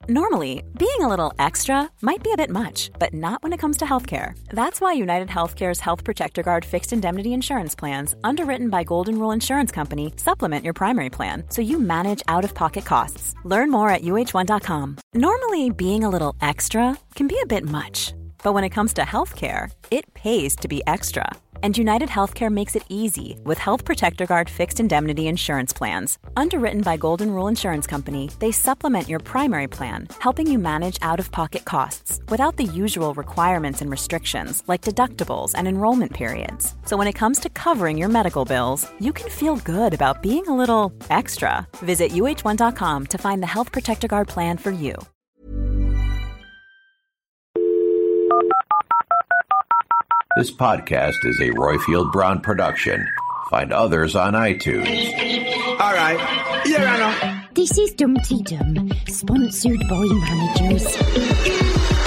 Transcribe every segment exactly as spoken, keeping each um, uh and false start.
Normally, being a little extra might be a bit much, but not when it comes to healthcare. That's why United Healthcare's Health Protector Guard fixed indemnity insurance plans, underwritten by Golden Rule Insurance Company, supplement your primary plan so you manage out-of-pocket costs. Learn more at U H one dot com. Normally, being a little extra can be a bit much, but when it comes to healthcare, it pays to be extra. And United Healthcare makes it easy with Health Protector Guard fixed indemnity insurance plans. Underwritten by Golden Rule Insurance Company, they supplement your primary plan, helping you manage out-of-pocket costs without the usual requirements and restrictions like deductibles and enrollment periods. So when it comes to covering your medical bills, you can feel good about being a little extra. Visit U H one dot com to find the Health Protector Guard plan for you. This podcast is a Royfield Brown production. Find others on iTunes. All right. Your Honor. This is Dumpty Dum, sponsored by managers.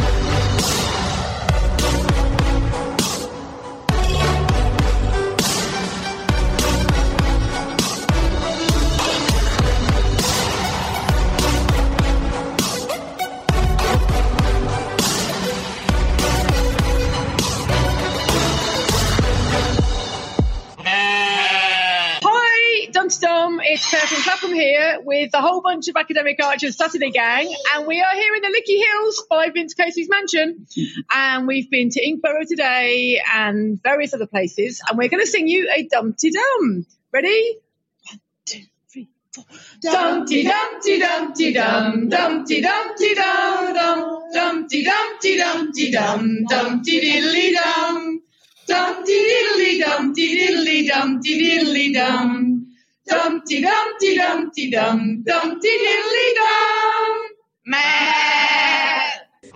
It's Claire from Clapham here with a whole bunch of Academic Archers Saturday gang, and we are here in the Lickey Hills by Vince Casey's mansion, and we've been to Inkborough today and various other places, and we're going to sing you a Dumpty Dum. Ready? One, two, three, four. Dumpty Dumpty Dumpty Dum, Dumpty Dumpty Dum Dum, Dumpty Dumpty Dumpty Dum, Dumpty Diddly Dum, Dumpty Diddly Dumpty Diddly Dumpty Diddly Dum. Dumpty Dumpty Dumpty Dum, Dumpty Diddly Dum. Meh.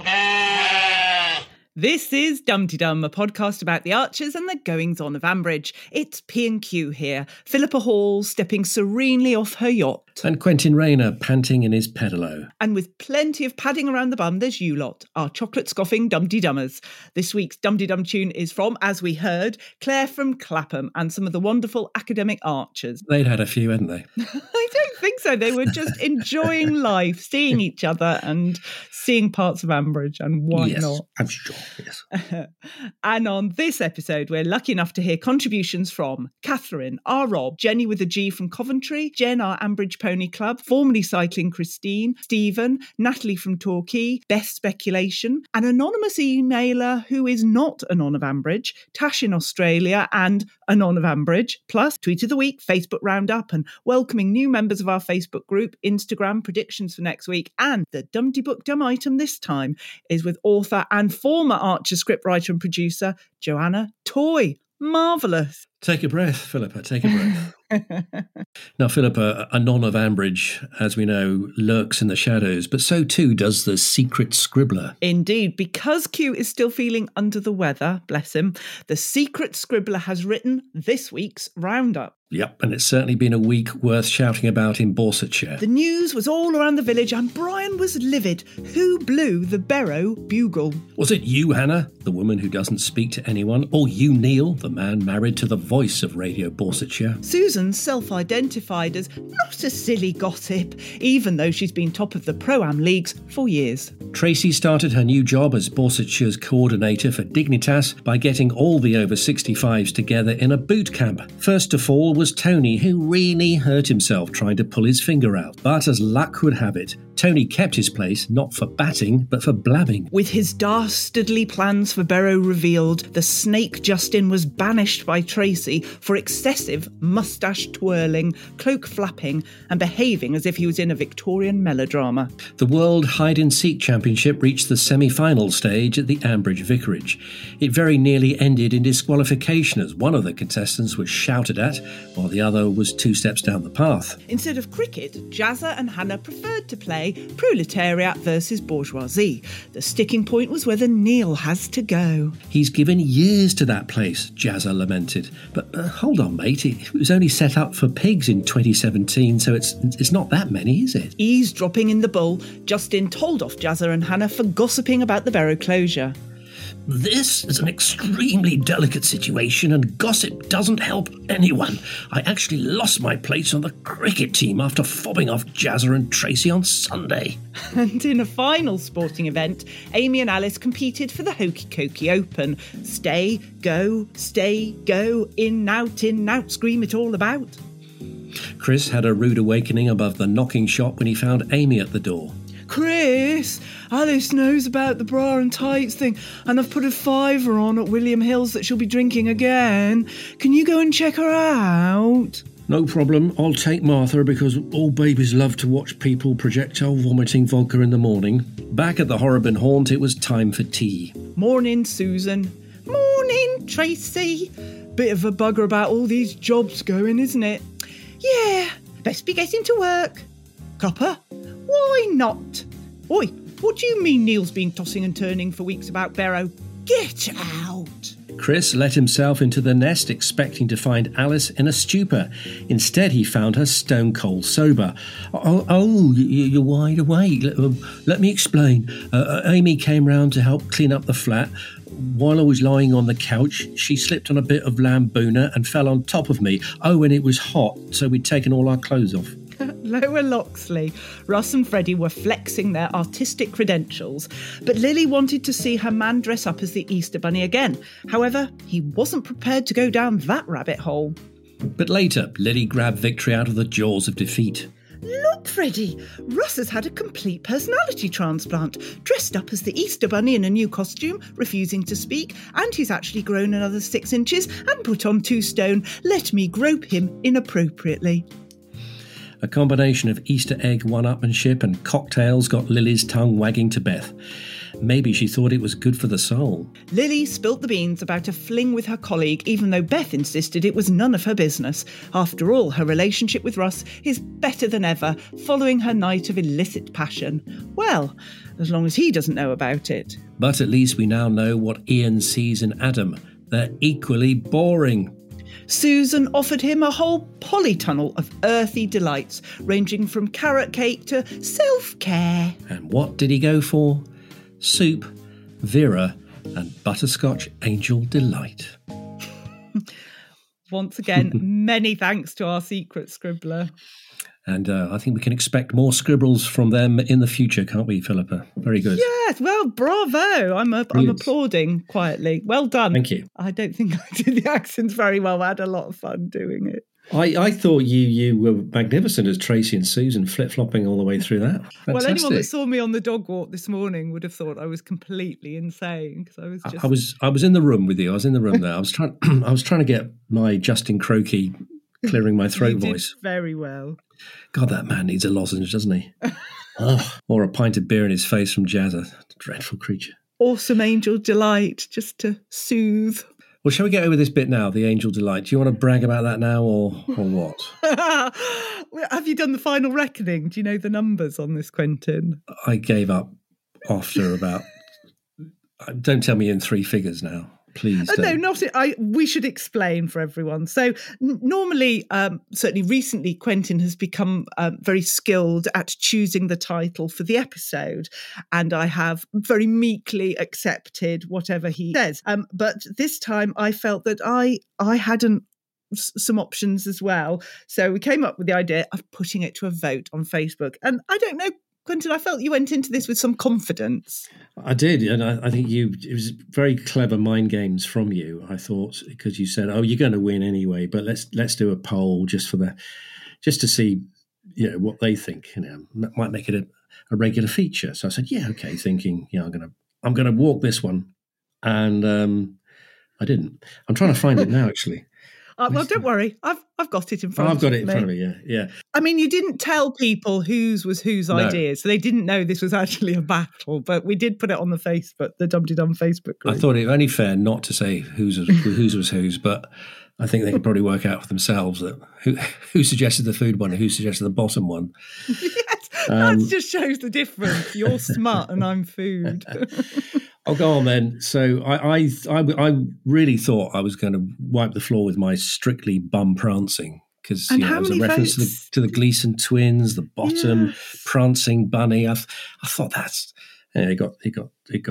This is Dumpty Dum, a podcast about the Archers and the goings-on of Ambridge. It's P and Q here, Philippa Hall stepping serenely off her yacht. And Quentin Rayner panting in his pedalo. And with plenty of padding around the bum, there's you lot, our chocolate-scoffing Dumpty Dummers. This week's Dumpty Dum tune is from, as we heard, Claire from Clapham and some of the wonderful Academic Archers. They'd had a few, hadn't they? I don't think so. They were just enjoying life, seeing each other and seeing parts of Ambridge, and why yes, not? I'm sure, yes. And on this episode, we're lucky enough to hear contributions from Catherine, our Rob, Jenny with a G from Coventry, Jen, our Ambridge Pony Club, formerly cycling Christine, Stephen, Natalie from Torquay, Best Speculation, an anonymous emailer who is not Anon of Ambridge, Tash in Australia, and Anon of Ambridge, plus Tweet of the Week, Facebook Roundup, and welcoming new members of our Facebook group, Instagram, predictions for next week, and the Dumpty Book Dumb item this time is with author and former Archer scriptwriter and producer, Joanna Toy. Marvellous. Take a breath, Philippa, take a breath. Now, Philippa, Anon of Ambridge, as we know, lurks in the shadows, but so too does the secret scribbler. Indeed, because Q is still feeling under the weather, bless him, the secret scribbler has written this week's roundup. Yep, and it's certainly been a week worth shouting about in Borsetshire. The news was all around the village and Brian was livid. Who blew the Barrow bugle? Was it you, Hannah, the woman who doesn't speak to anyone, or you, Neil, the man married to the voice of Radio Borsetshire? Susan self-identified as not a silly gossip, even though she's been top of the Pro-Am leagues for years. Tracy started her new job as Borsetshire's coordinator for Dignitas by getting all the over sixty-fives together in a boot camp. First of all was Tony, who really hurt himself trying to pull his finger out. But as luck would have it, Tony kept his place not for batting, but for blabbing. With his dastardly plans for Barrow revealed, the snake Justin was banished by Tracy for excessive moustache twirling, cloak flapping, and behaving as if he was in a Victorian melodrama. The World Hide-and-Seek Championship reached the semi-final stage at the Ambridge Vicarage. It very nearly ended in disqualification as one of the contestants was shouted at, while the other was two steps down the path. Instead of cricket, Jazza and Hannah preferred to play proletariat versus bourgeoisie. The sticking point was whether Neil has to go. He's given years to that place, Jazza lamented. But uh, hold on, mate, it was only set up for pigs in twenty seventeen, so it's it's not that many, is it? Eavesdropping in the bull, Justin told off Jazza and Hannah for gossiping about the Barrow closure. This is an extremely delicate situation and gossip doesn't help anyone. I actually lost my place on the cricket team after fobbing off Jazza and Tracy on Sunday. And in a final sporting event, Amy and Alice competed for the Hokey Cokey Open. Stay, go, stay, go, in, out, in, out, scream it all about. Chris had a rude awakening above the knocking shop when he found Amy at the door. Chris, Alice knows about the bra and tights thing, and I've put a fiver on at William Hill's that she'll be drinking again. Can you go and check her out? No problem, I'll take Martha because all babies love to watch people projectile vomiting vodka in the morning. Back at the Horribin Haunt, it was time for tea. Morning, Susan. Morning, Tracy. Bit of a bugger about all these jobs going, isn't it? Yeah, best be getting to work. Copper? Why not? Oi, what do you mean Neil's been tossing and turning for weeks about Barrow? Get out! Chris let himself into the nest expecting to find Alice in a stupor. Instead, he found her stone cold sober. Oh, oh you're wide awake. Let, um, let me explain. Uh, Amy came round to help clean up the flat. While I was lying on the couch, she slipped on a bit of lambuna and fell on top of me. Oh, and it was hot, so we'd taken all our clothes off. Lower Loxley, Russ and Freddie were flexing their artistic credentials, but Lily wanted to see her man dress up as the Easter Bunny again. However, he wasn't prepared to go down that rabbit hole. But later, Lily grabbed victory out of the jaws of defeat. Look, Freddie, Russ has had a complete personality transplant, dressed up as the Easter Bunny in a new costume, refusing to speak, and he's actually grown another six inches and put on two stone. Let me grope him inappropriately. A combination of Easter egg one-upmanship and cocktails got Lily's tongue wagging to Beth. Maybe she thought it was good for the soul. Lily spilt the beans about a fling with her colleague, even though Beth insisted it was none of her business. After all, her relationship with Russ is better than ever, following her night of illicit passion. Well, as long as he doesn't know about it. But at least we now know what Ian sees in Adam. They're equally boring. Susan offered him a whole polytunnel of earthy delights, ranging from carrot cake to self-care. And what did he go for? Soup, Vera, and butterscotch angel delight. Once again, many thanks to our secret scribbler. And uh, I think we can expect more scribbles from them in the future, can't we, Philippa? Very good. Yes, well, bravo. I'm a, I'm applauding quietly. Well done. Thank you. I don't think I did the accents very well. I had a lot of fun doing it. I, I thought you you were magnificent as Tracy and Susan, flip-flopping all the way through that. Fantastic. Well, anyone that saw me on the dog walk this morning would have thought I was completely insane because I was just... I, I was I was in the room with you. I was in the room there. I was trying I was trying to get my Justin Croakey clearing my throat you did voice. Very well. God, that man needs a lozenge, doesn't he? Oh, or a pint of beer in his face from Jazza. Dreadful creature. Awesome angel delight, just to soothe. Well, shall we get over this bit now, the angel delight? Do you want to brag about that now or, or what? Have you done the final reckoning? Do you know the numbers on this, Quentin? I gave up after about... Don't tell me in three figures now. Please uh, don't. No, not it. I. We should explain for everyone. So n- normally, um, certainly recently, Quentin has become um, very skilled at choosing the title for the episode, and I have very meekly accepted whatever he says. Um, but this time, I felt that I I hadn't s- some options as well. So we came up with the idea of putting it to a vote on Facebook, and I don't know. Quentin, I felt you went into this with some confidence. I did, and I, I think you it was very clever mind games from you. I thought because you said, "Oh, you're going to win anyway," but let's let's do a poll just for the just to see, you know, what they think. You know, might make it a, a regular feature. So I said, "Yeah, okay." Thinking, yeah, I'm gonna I'm gonna walk this one, and um, I didn't. I'm trying to find it now, actually. Uh, well, don't worry. I've I've got it in front oh, of me. I've got it in front of me, yeah. yeah. I mean, you didn't tell people whose was whose No. ideas, so they didn't know this was actually a battle, but we did put it on the Facebook, the Dum Dum Facebook group. I thought it only fair not to say whose was, whose was whose, but I think they could probably work out for themselves that who, who suggested the food one and who suggested the bottom one. Yes, Um, that just shows the difference. You're smart and I'm food. I'll go on then. So I, I, I, I really thought I was going to wipe the floor with my Strictly bum prancing because you And know, how it was a many reference to the, votes? to the Gleason twins, the bottom Yes. prancing bunny. I, th- I thought that's yeah, it got it got it got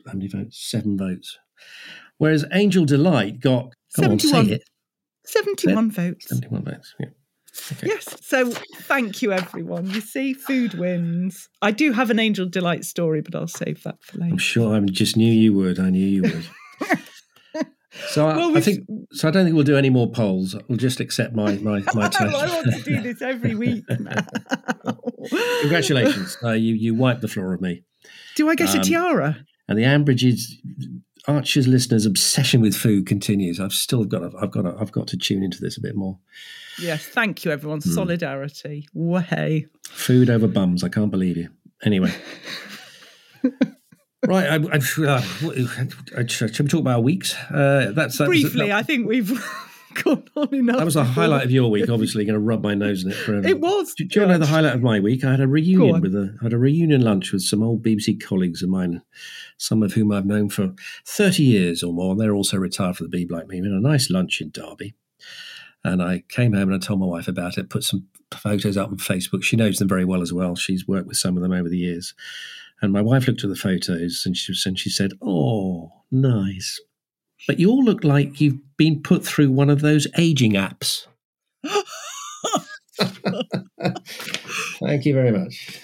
how many votes? Seven votes. Whereas Angel Delight got, come on, seventy-one. say it. seventy-one votes. seventy-one votes, yeah. Okay. Yes, so thank you, everyone. You see, food wins. I do have an Angel Delight story, but I'll save that for later. I'm sure I just knew you would. I knew you would. So I, Well, I think. So I don't think we'll do any more polls. We'll just accept my my my well, I want to do this every week now. Congratulations! Uh, you you wiped the floor of me. Do I get Um, a tiara? And the Ambridge's Archers listeners' obsession with food continues. I've still got. To, I've got. To, I've got to tune into this a bit more. Yes, thank you, everyone. Hmm. Solidarity. Way. Food over bums. I can't believe you. Anyway. Right, I, I, uh, I, should we talk about weeks? Uh, that's that Briefly, was, that, I think we've gone on enough. that was the before. highlight of your week. Obviously, going to rub my nose in it forever. It was. Do, do you know the highlight of my week? I had a reunion on. with a I had a reunion lunch with some old B B C colleagues of mine, some of whom I've known for thirty years or more. They're also retired for the Beeb like me. We had a nice lunch in Derby, and I came home and I told my wife about it. Put some photos up on Facebook. She knows them very well as well. She's worked with some of them over the years. And my wife looked at the photos and she, and she said, "Oh, nice. But you all look like you've been put through one of those aging apps." Thank you very much.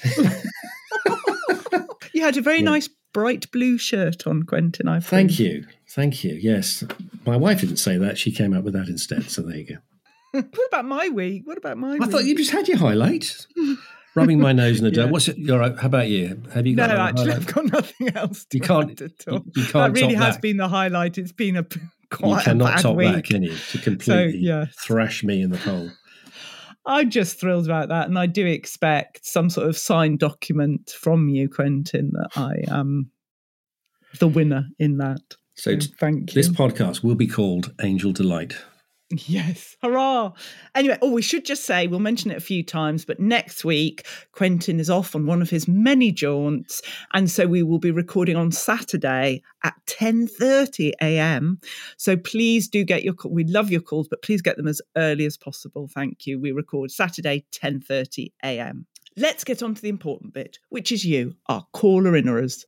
You had a very Yeah. nice bright blue shirt on, Quentin. I Thank you. Thank you. Yes. My wife didn't say that. She came up with that instead. So there you go. What about my week? What about my I week? thought you just had your highlight. Rubbing my nose in the dirt. Yeah. What's it? All right. How about you? Have you No, got another actually, highlight? I've got nothing else to You can't- add at all. you- you can't that really top has that. been the highlight. It's been a p- You quite a cannot bad top week. that, can you? To completely yes. thrash me in the poll. I'm just thrilled about that, and I do expect some sort of signed document from you, Quentin, that I am the winner in that. So So t- thank you. this podcast will be called Angel Delight. Yes. Hurrah. Anyway, oh, we should just say, we'll mention it a few times, but next week, Quentin is off on one of his many jaunts. And so we will be recording on Saturday at ten thirty a.m. So please do get your call. We love your calls, but please get them as early as possible. Thank you. We record Saturday, ten thirty a.m. Let's get on to the important bit, which is you, our caller-innerers.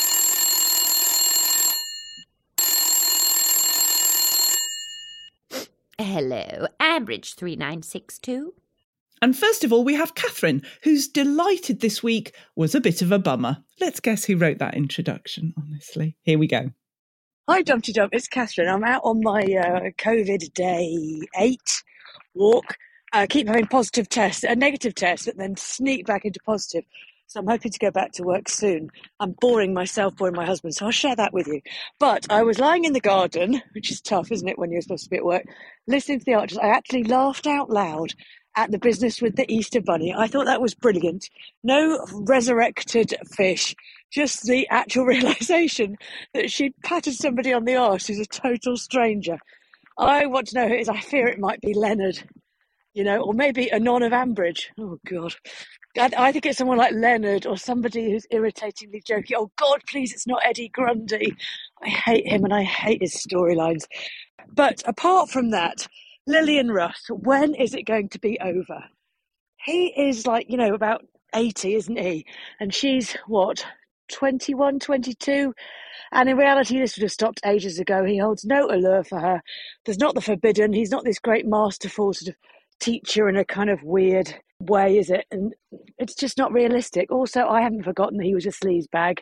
Hello, Ambridge three nine six two. And first of all, we have Catherine, who's delighted this week was a bit of a bummer. Let's guess who wrote that introduction, honestly. Here we go. Hi, Dumpty Dump. It's Catherine. I'm out on my uh, COVID day eight walk. I keep having positive tests, a negative test, but then sneak back into positive. So I'm hoping to go back to work soon. I'm boring myself, boring my husband, so I'll share that with you. But I was lying in the garden, which is tough, isn't it, when you're supposed to be at work, listening to the Archers. I actually laughed out loud at the business with the Easter Bunny. I thought that was brilliant. No resurrected fish, just the actual realisation that she'd patted somebody on the arse who's a total stranger. I want to know who it is. I fear it might be Leonard, you know, or maybe a non of Ambridge. Oh, God. I, I think it's someone like Leonard or somebody who's irritatingly jokey. Oh, God, please, it's not Eddie Grundy. I hate him and I hate his storylines. But apart from that, Lillian Russ, when is it going to be over? He is like, you know, about eighty, isn't he? And she's, what, twenty-one, twenty-two? And in reality, this would have stopped ages ago. He holds no allure for her. There's not the forbidden. He's not this great masterful sort of teacher in a kind of weird way, is it? And it's just not realistic. Also, I haven't forgotten that he was a sleazebag.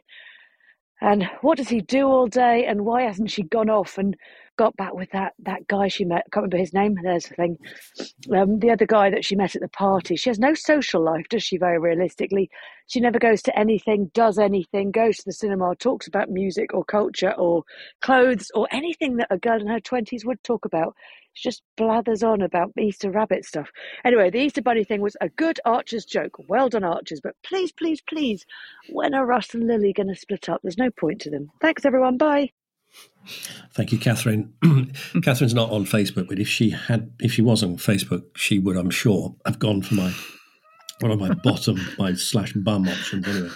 And what does he do all day? And why hasn't she gone off and got back with that that guy she met? I can't remember his name. There's the thing. Um, the other guy that she met at the party. She has no social life, does she, very realistically? She never goes to anything, does anything, goes to the cinema, talks about music or culture or clothes or anything that a girl in her twenties would talk about. She just blathers on about Easter rabbit stuff. Anyway, the Easter Bunny thing was a good Archers joke. Well done, Archers. But please, please, please, when are Russ and Lily going to split up? There's no point to them. Thanks, everyone. Bye. Thank you, Catherine. Catherine's not on Facebook, but if she had, if she was on Facebook, she would, I'm sure, have gone for my one of my bottom, my slash bum options anyway.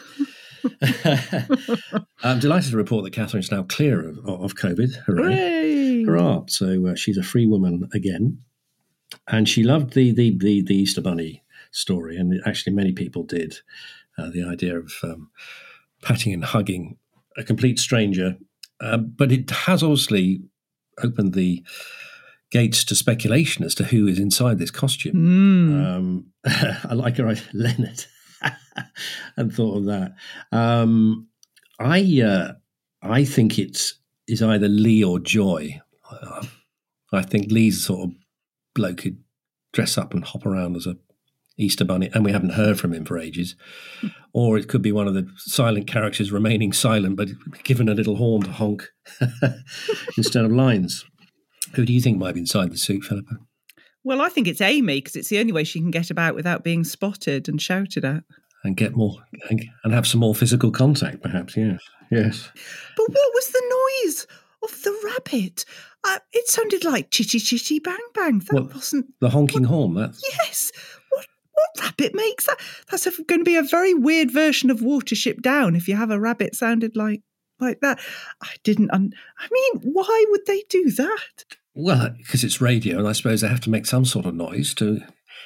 I'm delighted to report that Catherine's now clear of, of COVID. Hooray! Hooray! Hurrah! So uh, she's a free woman again, and she loved the the the, the Easter Bunny story, and actually many people did. Uh, the idea of um, patting and hugging a complete stranger, uh, but it has obviously opened the gates to speculation as to who is inside this costume. Mm. Um, I like her, Leonard. And thought of that. Um, I uh, I think it's is either Lee or Joy. Uh, I think Lee's the sort of bloke who'd dress up and hop around as a Easter bunny, and we haven't heard from him for ages. Or it could be one of the silent characters remaining silent, but given a little horn to honk instead of lines. Who do you think might be inside the suit, Philippa? Well, I think it's Amy, because it's the only way she can get about without being spotted and shouted at. And get more, and, and have some more physical contact, perhaps, yes. Yes. But what was the noise of the rabbit? Uh, it sounded like chitty chitty bang bang. That What, wasn't... the honking what, horn, that... Yes. What what rabbit makes that? That's a, going to be a very weird version of Watership Down if you have a rabbit sounded like like that. I didn't... Un- I mean, why would they do that? Well, because it's radio, and I suppose they have to make some sort of noise to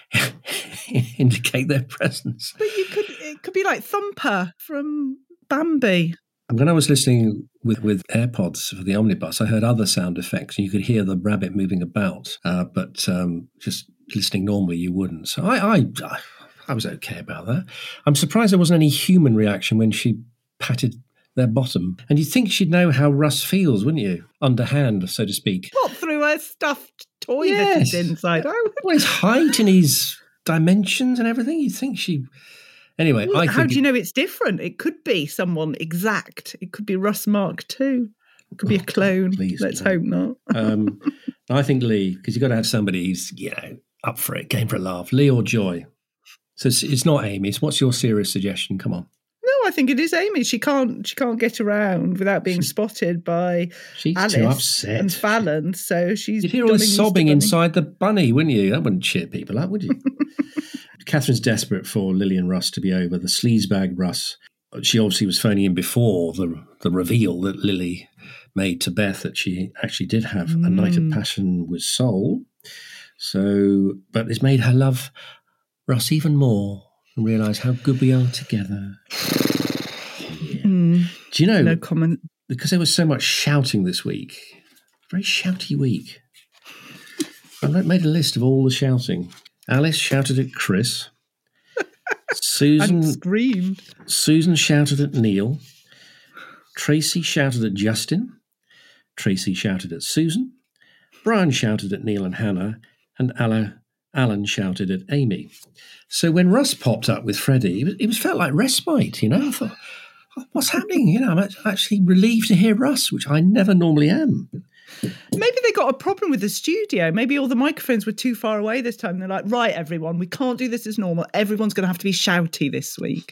indicate their presence. But you could... It could be like Thumper from Bambi. When I was listening with, with AirPods for the omnibus, I heard other sound effects, and you could hear the rabbit moving about. Uh, but um, just listening normally, you wouldn't. So I, I, I was okay about that. I'm surprised there wasn't any human reaction when she patted their bottom. And you'd think she'd know how Russ feels, wouldn't you? Underhand, so to speak. What, through a stuffed toy Yes. that is inside? Oh, Well, his height and his dimensions and everything, you'd think she... Anyway, well, I how think do you know it's different? It could be someone exact. It could be Russ Mark two. It could be a clone. please, Let's no. hope not. um, I think Lee, because you've got to have somebody who's, you know, up for it, game for a laugh. Lee or Joy. So it's, it's not Amy. So what's your serious suggestion? Come on. No, I think it is Amy. She can't. She can't get around without being spotted by She's Alice too upset. and Fallon. So she's. You'd hear all done the an Easter sobbing bunny. inside the bunny, wouldn't you? That wouldn't cheer people up, would you? Catherine's desperate for Lily and Russ to be over. The sleazebag Russ. She obviously was phoning in before the the reveal that Lily made to Beth that she actually did have Mm. a night of passion with Sol. So, but it's made her love Russ even more and realise how good we are together. Yeah. Mm, Do you know, no comment. because there was so much shouting this week, very shouty week, I made a list of all the shouting. Alice shouted at Chris. Susan And screamed. Susan shouted at Neil. Tracy shouted at Justin. Tracy shouted at Susan. Brian shouted at Neil and Hannah. And Alan, Alan shouted at Amy. So when Russ popped up with Freddie, it was, it was felt like respite, you know. I thought, what's happening? You know, I'm actually relieved to hear Russ, which I never normally am. Maybe they got a problem with the studio. Maybe all the microphones were too far away this time. They're like, right, everyone, we can't do this as normal. Everyone's going to have to be shouty this week.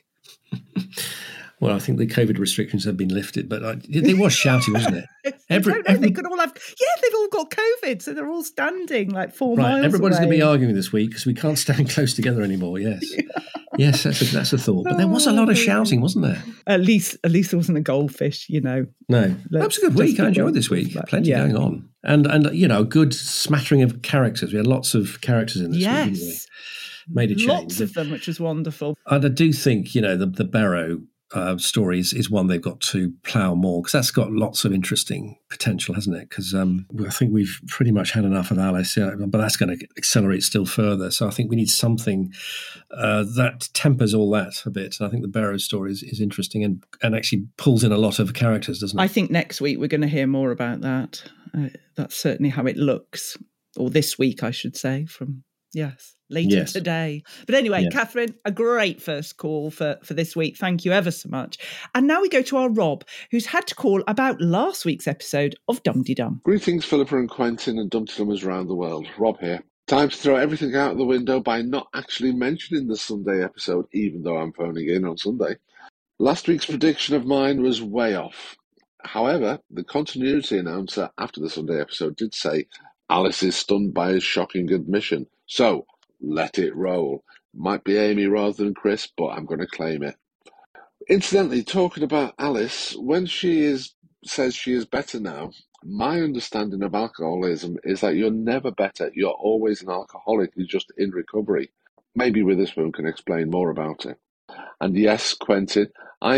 Well, I think the COVID restrictions have been lifted, but I, it was shouty, wasn't it? Every, Every, don't know, every, they could all have, yeah, they've all got COVID, so they're all standing like four right, miles everybody's away. going to be arguing this week because we can't stand close together anymore. Yes, yes, that's a, that's a thought. But there was a lot of shouting, wasn't there? At least, at least there wasn't a goldfish, you know. No, that was a good week. I enjoyed this week. Plenty yeah. going on, and and you know, a good smattering of characters. We had lots of characters in this Yes. week, didn't we? Made a change. Lots of them, which was wonderful. And I do think, you know, the the Barrow uh, story is, is one they've got to plough more because that's got lots of interesting potential, hasn't it? Because um, I think we've pretty much had enough of Alice, yeah, but that's going to accelerate still further. So I think we need something uh, that tempers all that a bit. And I think the Barrow story is, is interesting and, and actually pulls in a lot of characters, doesn't it? I think next week we're going to hear more about that. Uh, that's certainly how it looks, or this week, I should say, from, yes. Later Yes. today. But anyway, Yeah. Catherine, a great first call for, for this week. Thank you ever so much. And now we go to our Rob, who's had to call about last week's episode of Dum Dee Dum. Greetings, Philippa and Quentin and Dum-Dummers around the world. Rob here. Time to throw everything out of the window by not actually mentioning the Sunday episode, even though I'm phoning in on Sunday. Last week's prediction of mine was way off. However, the continuity announcer after the Sunday episode did say Alice is stunned by his shocking admission. So, let it roll. Might be Amy rather than Chris, but I'm going to claim it. Incidentally, talking about Alice, when she is says she is better now, my understanding of alcoholism is that you're never better. You're always an alcoholic. You're just in recovery. Maybe Witherspoon can explain more about it. And yes, Quentin, I have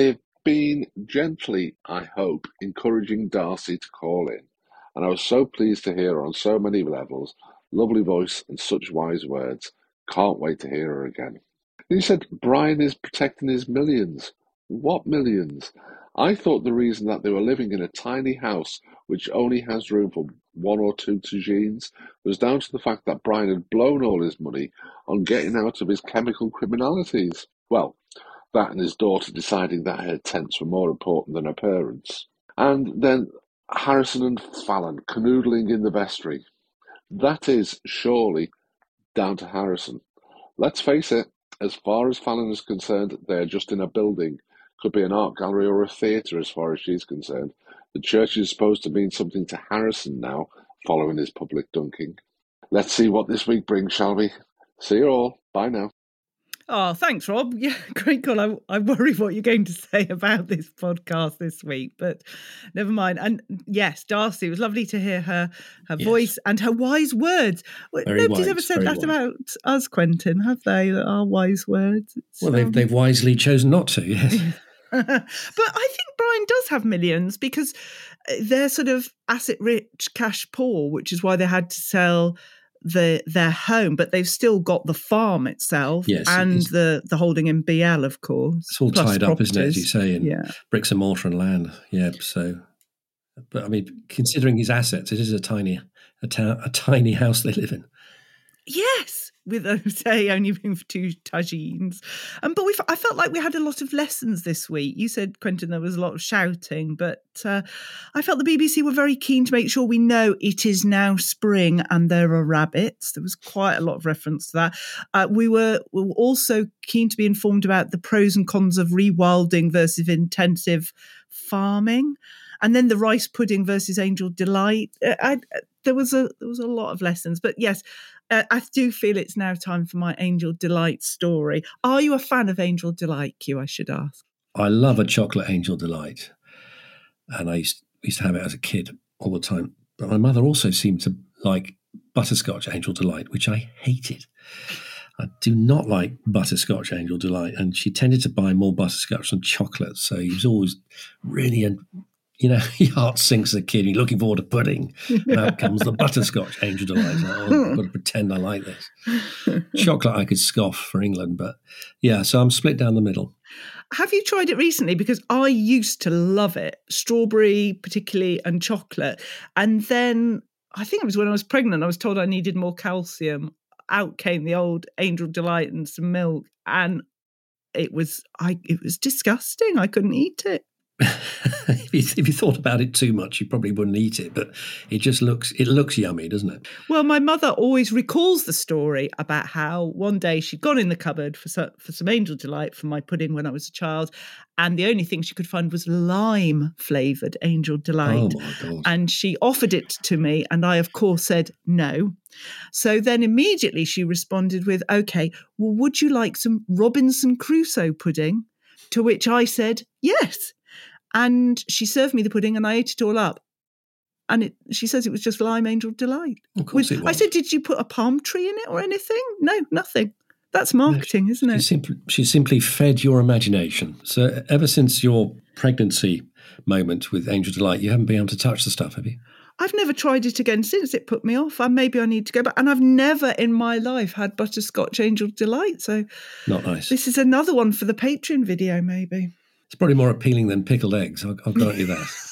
been gently, I hope, encouraging Darcy to call in, and I was so pleased to hear her on so many levels. Lovely voice and such wise words. Can't wait to hear her again. You said Brian is protecting his millions. What millions? I thought the reason that they were living in a tiny house which only has room for one or two tagines was down to the fact that Brian had blown all his money on getting out of his chemical criminalities. Well, that and his daughter deciding that her tents were more important than her parents. And then Harrison and Fallon canoodling in the vestry. That is surely down to Harrison. Let's face it, as far as Fallon is concerned, they're just in a building. Could be an art gallery or a theatre as far as she's concerned. The church is supposed to mean something to Harrison now, following his public dunking. Let's see what this week brings, shall we? See you all. Bye now. Oh, thanks, Rob. Yeah, great call. I, I worry what you're going to say about this podcast this week, but never mind. And yes, Darcy, it was lovely to hear her her yes. voice and her wise words. Very Nobody's wise, ever said that wise. about us, Quentin, have they? Our wise words. It's, well, they've, um... they've wisely chosen not to, yes. But I think Brian does have millions because they're sort of asset-rich, cash poor, which is why they had to sell the their home, but they've still got the farm itself yes, and the, the holding in B L, of course. It's all tied properties. up, isn't it, as you say, in yeah. bricks and mortar and land. Yeah, so, but I mean, considering his assets, it is a tiny, a, ta- a tiny house they live in. Yes, with, uh, say, only room for two tagines. Um, but we, I felt like we had a lot of lessons this week. You said, Quentin, there was a lot of shouting, but uh, I felt the B B C were very keen to make sure we know it is now spring and there are rabbits. There was quite a lot of reference to that. Uh, we, were, we were also keen to be informed about the pros and cons of rewilding versus intensive farming. And then the rice pudding versus Angel Delight. I, I, there was a there was a lot of lessons, but yes, uh, I do feel it's now time for my Angel Delight story. Are you a fan of Angel Delight, Q? I should ask. I love a chocolate Angel Delight, and I used, used to have it as a kid all the time. But my mother also seemed to like butterscotch Angel Delight, which I hated. I do not like butterscotch Angel Delight, and she tended to buy more butterscotch than chocolate. So he was always really, a, you know, your heart sinks as a kid. You're looking forward to pudding. And out comes the butterscotch Angel Delight. Like, oh, I've got to pretend I like this. Chocolate I could scoff for England, but yeah, so I'm split down the middle. Have you tried it recently? Because I used to love it, strawberry particularly and chocolate. And then I think it was when I was pregnant, I was told I needed more calcium. Out came the old Angel Delight and some milk, and it was I. It was disgusting. I couldn't eat it. if, you, if you thought about it too much, you probably wouldn't eat it. But it just looks it looks yummy, doesn't it? Well, my mother always recalls the story about how one day she'd gone in the cupboard for some, for some Angel Delight for my pudding when I was a child, and the only thing she could find was lime flavoured Angel Delight. Oh my God. And she offered it to me, and I, of course, said no. So then immediately she responded with, okay, well, would you like some Robinson Crusoe pudding? To which I said, yes. And she served me the pudding and I ate it all up. And it, she says it was just lime Angel Delight. Of course With, it was. I said, did you put a palm tree in it or anything? No, nothing. That's marketing, no, isn't it? She simply, she simply fed your imagination. So ever since your pregnancy moment with Angel Delight, you haven't been able to touch the stuff, have you? I've never tried it again since. It put me off. And maybe I need to go back. And I've never in my life had butterscotch Angel Delight. So not nice. This is another one for the Patreon video, maybe. It's probably more appealing than pickled eggs. I'll, I'll grant you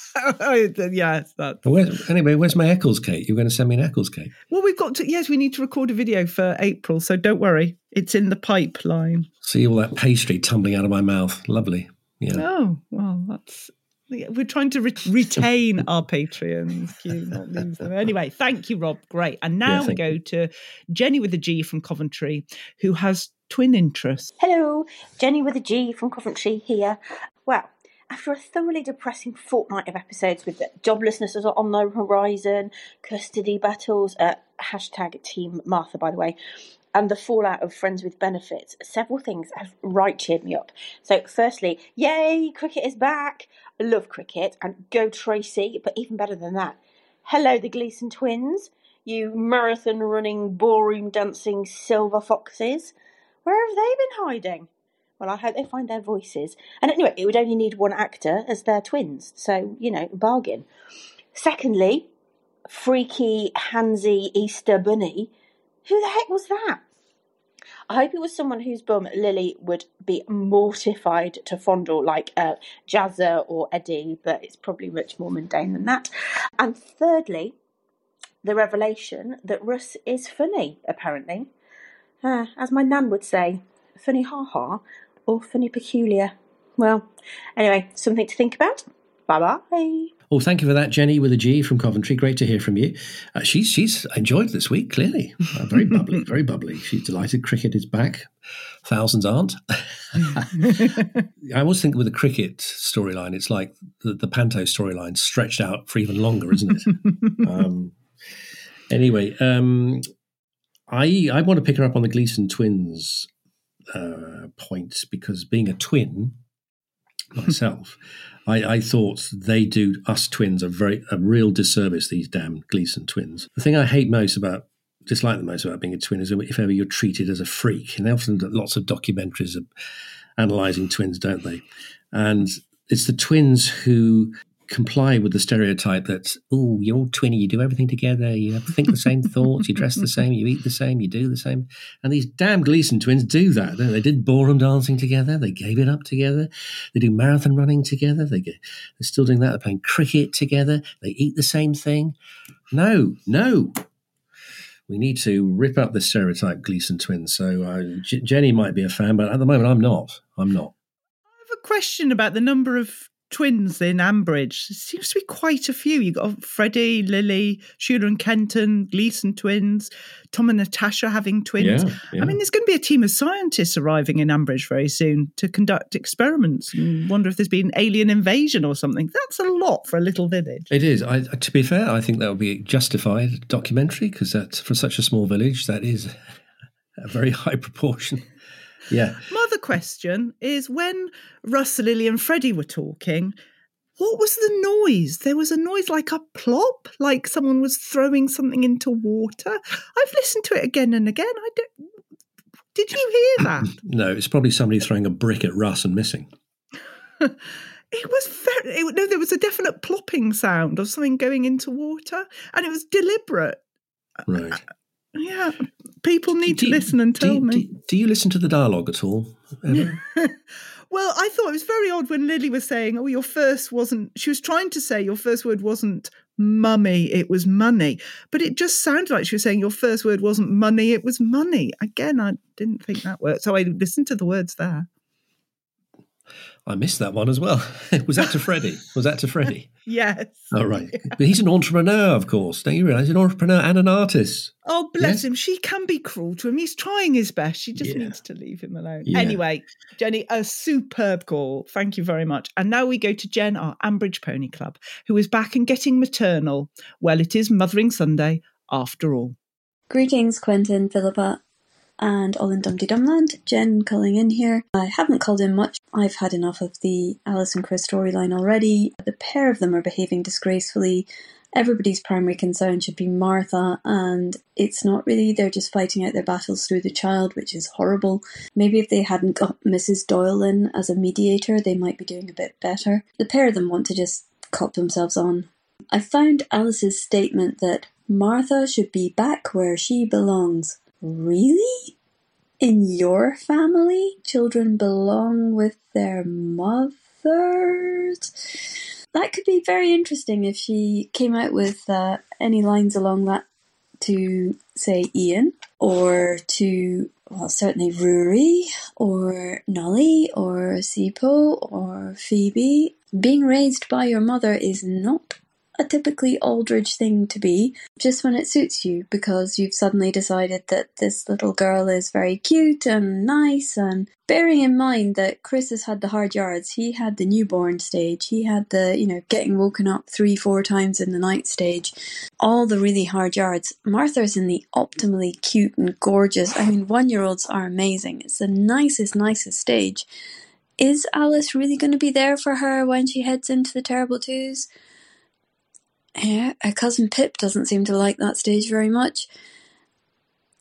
that. Yes. That's... Where, anyway, where's my Eccles cake? You're going to send me an Eccles cake? Well, we've got to, yes, we need to record a video for April. So don't worry. It's in the pipeline. See all that pastry tumbling out of my mouth. Lovely. Yeah. Oh, well, that's... We're trying to re- retain our Patreons, Q, not lose them. Anyway, thank you, Rob. Great. And now yeah, we go you. to Jenny with a G from Coventry, who has twin interests. Hello, Jenny with a G from Coventry here. Well, after a thoroughly depressing fortnight of episodes with joblessness on the horizon, custody battles, uh, hashtag Team Martha, by the way, and the fallout of Friends with Benefits, several things have right cheered me up. So firstly, yay, cricket is back. I love cricket, and go Tracy, but even better than that, hello the Gleeson twins, you marathon running, ballroom dancing silver foxes. Where have they been hiding? Well, I hope they find their voices. And anyway, it would only need one actor as their twins. So, you know, bargain. Secondly, freaky, handsy Easter bunny. Who the heck was that? I hope it was someone whose bum Lily would be mortified to fondle, like uh, Jazza or Eddie, but it's probably much more mundane than that. And thirdly, the revelation that Russ is funny, apparently. Uh, as my nan would say, funny ha-ha or funny peculiar. Well, anyway, something to think about. Bye-bye. Well, thank you for that, Jenny with a G from Coventry. Great to hear from you. Uh, she's she's enjoyed this week, clearly. Uh, very bubbly, very bubbly. She's delighted cricket is back. Thousands aren't. I always think with the cricket storyline, it's like the, the Panto storyline stretched out for even longer, isn't it? um, anyway, um, I I want to pick her up on the Gleeson twins uh, point, because being a twin myself, I, I thought they do us twins a very a real disservice, these damn Gleeson twins. The thing I hate most about, dislike the most about being a twin is if ever you're treated as a freak. And often lots of documentaries are analysing twins, don't they? And it's the twins who comply with the stereotype that, oh, you're all twinny, you do everything together, you think the same thoughts, you dress the same, you eat the same, you do the same. And these damn Gleeson twins do that, don't they? They did ballroom dancing together, they gave it up together, they do marathon running together, they get, they're still doing that, they're playing cricket together, they eat the same thing. No, no. We need to rip up the stereotype Gleeson twins. So uh, J- Jenny might be a fan, but at the moment I'm not. I'm not. I have a question about the number of twins in Ambridge. It seems to be quite a few. You've got Freddie, Lily, Sheila and Kenton, Gleeson twins, Tom and Natasha having twins. Yeah, yeah. I mean, there's going to be a team of scientists arriving in Ambridge very soon to conduct experiments and wonder if there's been alien invasion or something. That's a lot for a little village. It is. I, to be fair, I think that would be a justified documentary, because that's, for such a small village, that is a very high proportion. Yeah. My other question is, when Russ, Lily and Freddie were talking, what was the noise? There was a noise like a plop, like someone was throwing something into water. I've listened to it again and again. I don't. Did you hear that? No, it's probably somebody throwing a brick at Russ and missing. It was very. It, no, there was a definite plopping sound of something going into water, and it was deliberate. Right. Uh, yeah, people need do to you, listen and tell do, me. Do, do you listen to the dialogue at all? Ever? Well, I thought it was very odd when Lily was saying, oh, your first wasn't, she was trying to say your first word wasn't mummy, it was money. But it just sounded like she was saying your first word wasn't money, it was money. Again, I didn't think that worked. So I listened to the words there. I missed that one as well. Was that to Freddie? Was that to Freddie? Yes. Oh, right. But he's an entrepreneur, of course. Don't you realise? He's an entrepreneur and an artist. Oh, bless Yes. him. She can be cruel to him. He's trying his best. She just Yeah. needs to leave him alone. Yeah. Anyway, Jenny, a superb call. Thank you very much. And now we go to Jen, our Ambridge Pony Club, who is back and getting maternal. Well, it is Mothering Sunday after all. Greetings, Quentin, Philippa, and all in Dumpty Dumland. Jen calling in here. I haven't called in much. I've had enough of the Alice and Chris storyline already. The pair of them are behaving disgracefully. Everybody's primary concern should be Martha, and it's not really. They're just fighting out their battles through the child, which is horrible. Maybe if they hadn't got Missus Doyle in as a mediator, they might be doing a bit better. The pair of them want to just cop themselves on. I found Alice's statement that Martha should be back where she belongs. Really? In your family, children belong with their mothers? That could be very interesting if she came out with uh, any lines along that to, say, Ian, or to, well, certainly Rory, or Nolly, or Sipo, or Phoebe. Being raised by your mother is not a typically Aldridge thing to be, just when it suits you, because you've suddenly decided that this little girl is very cute and nice, and bearing in mind that Chris has had the hard yards, he had the newborn stage, he had the, you know, getting woken up three, four times in the night stage, all the really hard yards. Martha's in the optimally cute and gorgeous, I mean, one-year-olds are amazing, it's the nicest, nicest stage. Is Alice really going to be there for her when she heads into the Terrible Twos? Yeah, her cousin Pip doesn't seem to like that stage very much.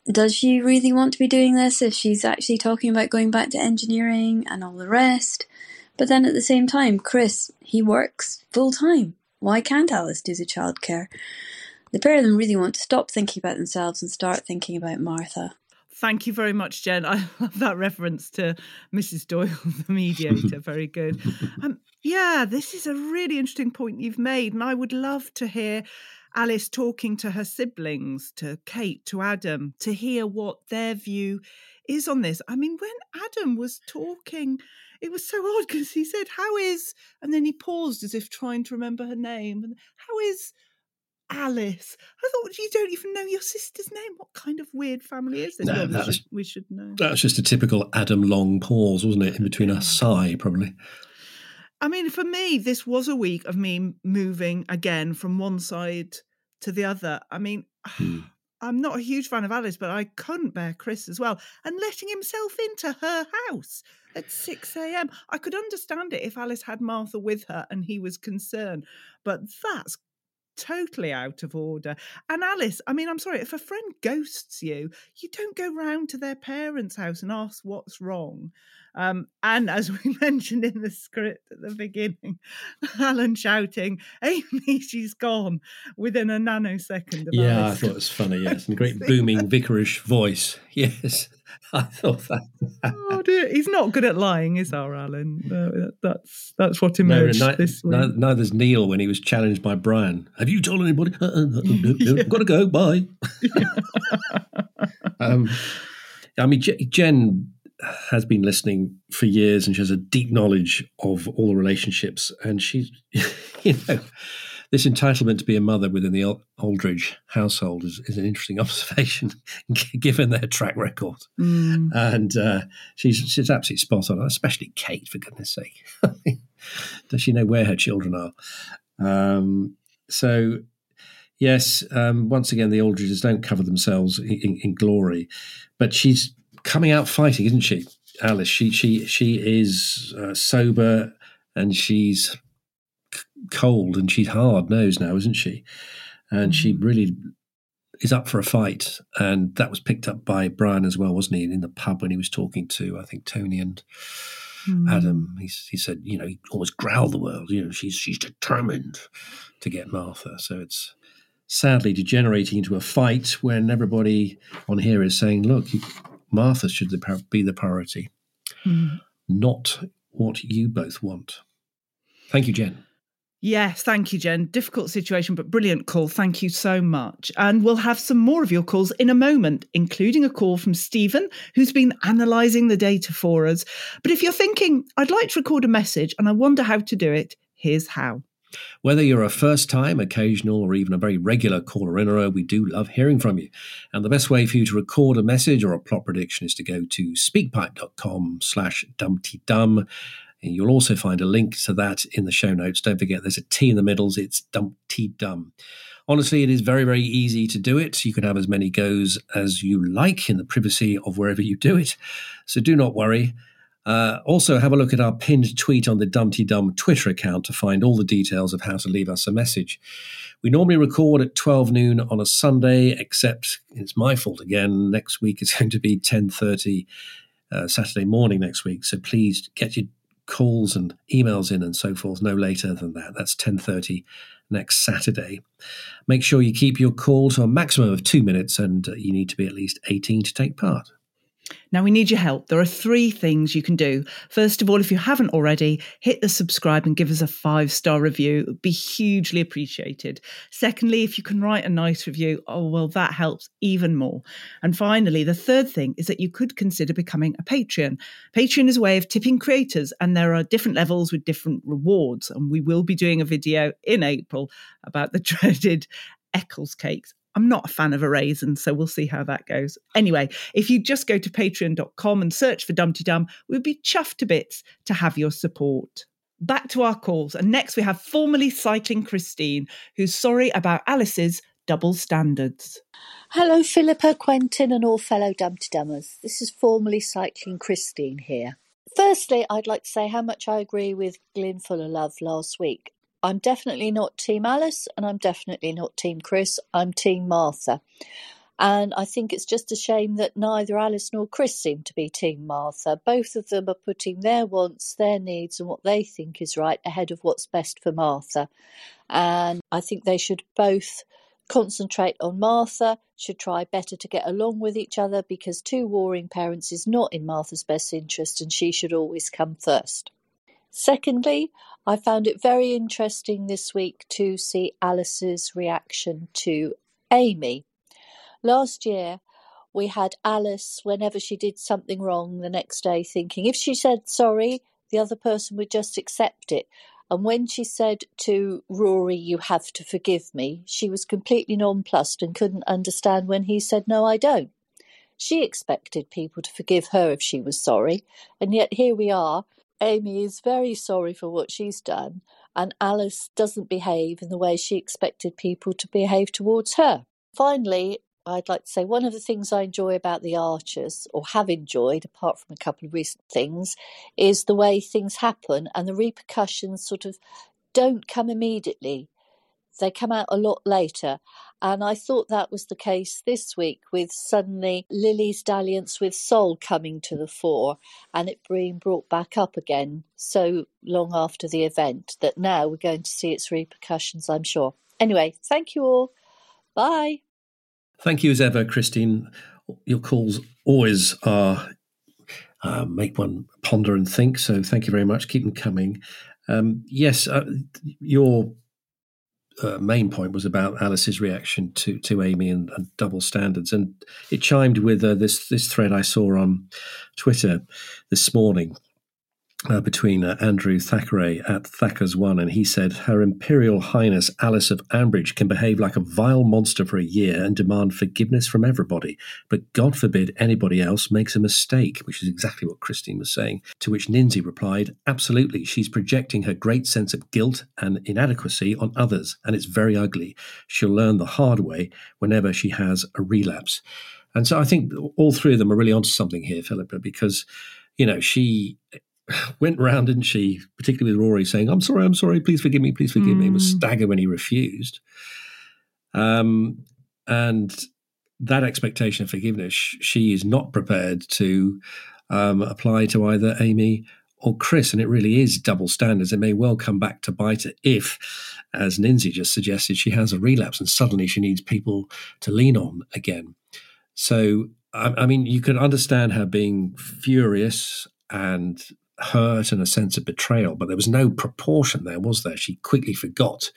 does she really want to be doing this if she's actually talking about going back to engineering and all the rest? But then at the same time, Chris, he works full time. Why can't Alice do the childcare? The pair of them really want to stop thinking about themselves and start thinking about Martha. Thank you very much, Jen. I love that reference to Missus Doyle, the mediator. Very good. Um, yeah, this is a really interesting point you've made, and I would love to hear Alice talking to her siblings, to Kate, to Adam, to hear what their view is on this. I mean, when Adam was talking, it was so odd because he said, how is, and then he paused as if trying to remember her name. And how is Alice? I thought, you don't even know your sister's name. What kind of weird family is this? No, well, we, that should, was, we should know. That was just a typical Adam long pause, wasn't it? In between a sigh, probably. I mean, for me, this was a week of me moving again from one side to the other. I mean, hmm. I'm not a huge fan of Alice, but I couldn't bear Chris as well. And letting himself into her house at six a.m. I could understand it if Alice had Martha with her and he was concerned. But that's totally out of order. And Alice, I mean, I'm sorry, if a friend ghosts you, you don't go round to their parents' house and ask what's wrong. Um, and as we mentioned in the script at the beginning, Alan shouting, Amy, she's gone, within a nanosecond of Yeah, Alice. I thought it was funny, yes. And a great booming vicarish voice. Yes, I thought that. Oh dear, he's not good at lying, is our Alan? No, that's that's what emerged no, this week. No, neither's Neil when he was challenged by Brian. Have you told anybody? Uh, uh, no, no, yeah. Got to go, bye. um, I mean, Jen has been listening for years and she has a deep knowledge of all the relationships. And she's, you know, this entitlement to be a mother within the Aldridge household is, is an interesting observation given their track record. Mm. And uh, she's, she's absolutely spot on, especially Kate, for goodness sake. Does she know where her children are? Um, so, yes, um, once again, the Aldridges don't cover themselves in, in, in glory, but she's coming out fighting, isn't she, Alice? She she she is uh, sober and she's c- cold and she's hard-nosed now, isn't she? And mm. she really is up for a fight. And that was picked up by Brian as well, wasn't he? In the pub when he was talking to, I think, Tony and mm. Adam. He, he said, you know, he always growled the word, you know, she's she's determined to get Martha. So it's sadly degenerating into a fight when everybody on here is saying, look, you, Martha should be the priority, mm. not what you both want. Thank you, Jen. Yes, thank you, Jen. Difficult situation, but brilliant call. Thank you so much. And we'll have some more of your calls in a moment, including a call from Stephen, who's been analysing the data for us. But if you're thinking, I'd like to record a message and I wonder how to do it, here's how. Whether you're a first-time, occasional, or even a very regular caller in a row, we do love hearing from you. And the best way for you to record a message or a plot prediction is to go to speakpipe.com slash dumptydum. And you'll also find a link to that in the show notes. Don't forget, there's a T in the middle. It's dumptydum. Honestly, it is very, very easy to do it. You can have as many goes as you like in the privacy of wherever you do it. So do not worry. Uh, also, have a look at our pinned tweet on the Dumpty Dum Twitter account to find all the details of how to leave us a message. We normally record at twelve noon on a Sunday, except it's my fault again. Next week it's going to be ten thirty uh, Saturday morning next week. So please get your calls and emails in and so forth no later than that. That's ten thirty next Saturday. Make sure you keep your call to a maximum of two minutes and uh, you need to be at least eighteen to take part. Now, we need your help. There are three things you can do. First of all, if you haven't already, hit the subscribe and give us a five-star review. It would be hugely appreciated. Secondly, if you can write a nice review, oh, well, that helps even more. And finally, the third thing is that you could consider becoming a Patreon. Patreon is a way of tipping creators, and there are different levels with different rewards. And we will be doing a video in April about the dreaded Eccles cakes. I'm not a fan of a raisin, so we'll see how that goes. Anyway, if you just go to patreon dot com and search for Dumpty Dum, we'd be chuffed to bits to have your support. Back to our calls. And next we have formerly cycling Christine, who's sorry about Alice's double standards. Hello, Philippa, Quentin and all fellow Dumpty Dummers. This is formerly cycling Christine here. Firstly, I'd like to say how much I agree with Glyn Fuller Love last week. I'm definitely not Team Alice and I'm definitely not Team Chris. I'm Team Martha. And I think it's just a shame that neither Alice nor Chris seem to be Team Martha. Both of them are putting their wants, their needs and what they think is right ahead of what's best for Martha. And I think they should both concentrate on Martha, should try better to get along with each other, because two warring parents is not in Martha's best interest and she should always come first. Secondly, I found it very interesting this week to see Alice's reaction to Amy. Last year, we had Alice, whenever she did something wrong the next day, thinking if she said sorry, the other person would just accept it. And when she said to Rory, you have to forgive me, she was completely nonplussed and couldn't understand when he said, no, I don't. She expected people to forgive her if she was sorry. And yet here we are. Amy is very sorry for what she's done. And Alice doesn't behave in the way she expected people to behave towards her. Finally, I'd like to say one of the things I enjoy about the Archers, or have enjoyed, apart from a couple of recent things, is the way things happen and the repercussions sort of don't come immediately. They come out a lot later. And I thought that was the case this week with suddenly Lily's dalliance with Sol coming to the fore and it being brought back up again so long after the event that now we're going to see its repercussions, I'm sure. Anyway, thank you all. Bye. Thank you as ever, Christine. Your calls always are uh, make one ponder and think. So thank you very much. Keep them coming. Um, yes, uh, your uh, main point was about Alice's reaction to to Amy and, and double standards, and it chimed with uh, this this thread I saw on Twitter this morning. Uh, between uh, Andrew Thackeray at Thacker's One, and he said, Her Imperial Highness Alice of Ambridge can behave like a vile monster for a year and demand forgiveness from everybody, but God forbid anybody else makes a mistake, which is exactly what Christine was saying, to which Ninzi replied, absolutely, she's projecting her great sense of guilt and inadequacy on others, and it's very ugly. She'll learn the hard way whenever she has a relapse. And so I think all three of them are really onto something here, Philippa, because, you know, she went round, didn't she, particularly with Rory saying, I'm sorry, I'm sorry, please forgive me, please forgive mm. me. It was stagger when he refused. Um, and that expectation of forgiveness, she is not prepared to um, apply to either Amy or Chris. And it really is double standards. It may well come back to bite her if, as Ninzi just suggested, she has a relapse and suddenly she needs people to lean on again. So, I, I mean, you can understand her being furious and hurt and a sense of betrayal, but there was no proportion there, was there? She quickly forgot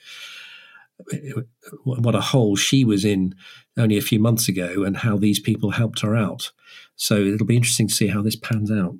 what a hole she was in only a few months ago and how these people helped her out. So it'll be interesting to see how this pans out.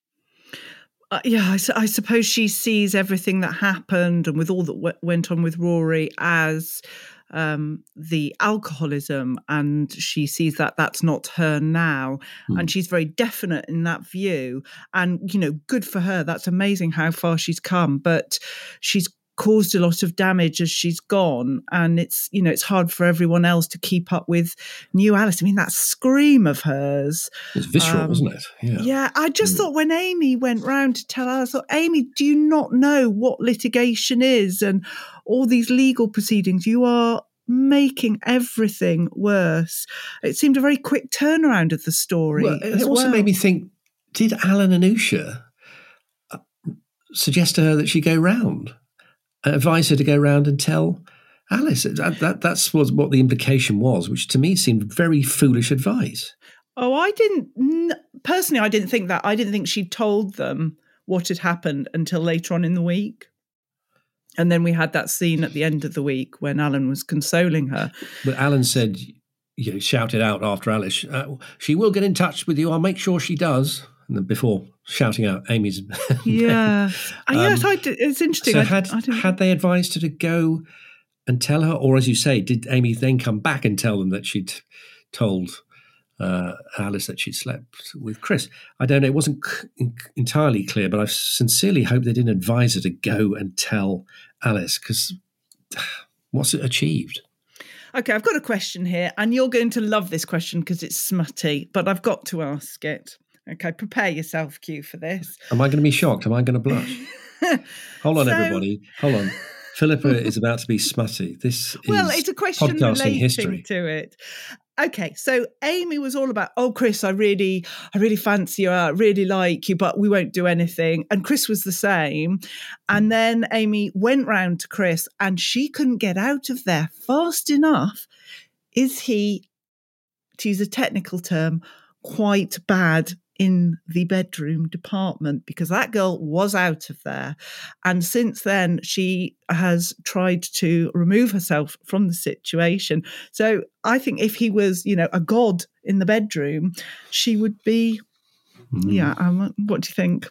Uh, yeah, I, su- I suppose she sees everything that happened and with all that w- went on with Rory as um, the alcoholism, and she sees that that's not her now. Mm. And she's very definite in that view. And, you know, good for her. That's amazing how far she's come. But she's caused a lot of damage as she's gone, and it's, you know, it's hard for everyone else to keep up with new Alice. I mean, that scream of hers, it's visceral, um, wasn't it? Yeah, yeah. I just mm. thought when Amy went round to tell Alice, I thought, Amy, do you not know what litigation is and all these legal proceedings? You are making everything worse. It seemed a very quick turnaround of the story. Well, it also well. made me think, did Alan and Usha suggest to her that she go round? Advise her to go round and tell Alice. That, that that's was what the implication was, which to me seemed very foolish advice. Oh, I didn't personally. I didn't think that. I didn't think she told them what had happened until later on in the week, and then we had that scene at the end of the week when Alan was consoling her. But Alan said, you know, shouted out after Alice, uh, "She will get in touch with you. I'll make sure she does." And then before shouting out Amy's yeah, um, yes, I did. It's interesting. So I, had I had they advised her to go and tell her, or as you say, did Amy then come back and tell them that she'd told uh, Alice that she'd slept with Chris? I don't know. It wasn't c- entirely clear, but I sincerely hope they didn't advise her to go and tell Alice, because what's it achieved? Okay, I've got a question here, and you're going to love this question because it's smutty, but I've got to ask it. Okay, prepare yourself, Q, for this. Am I going to be shocked? Am I going to blush? Hold on, so, everybody. Hold on. Philippa is about to be smutty. This well, is it's a question podcasting relating history. to it. Okay, so Amy was all about, oh, Chris, I really, I really fancy you, I really like you, but we won't do anything. And Chris was the same. And then Amy went round to Chris and she couldn't get out of there fast enough. Is he, to use a technical term, quite bad in the bedroom department? Because that girl was out of there. And since then, she has tried to remove herself from the situation. So I think if he was, you know, a god in the bedroom, she would be, mm. yeah, um, what do you think?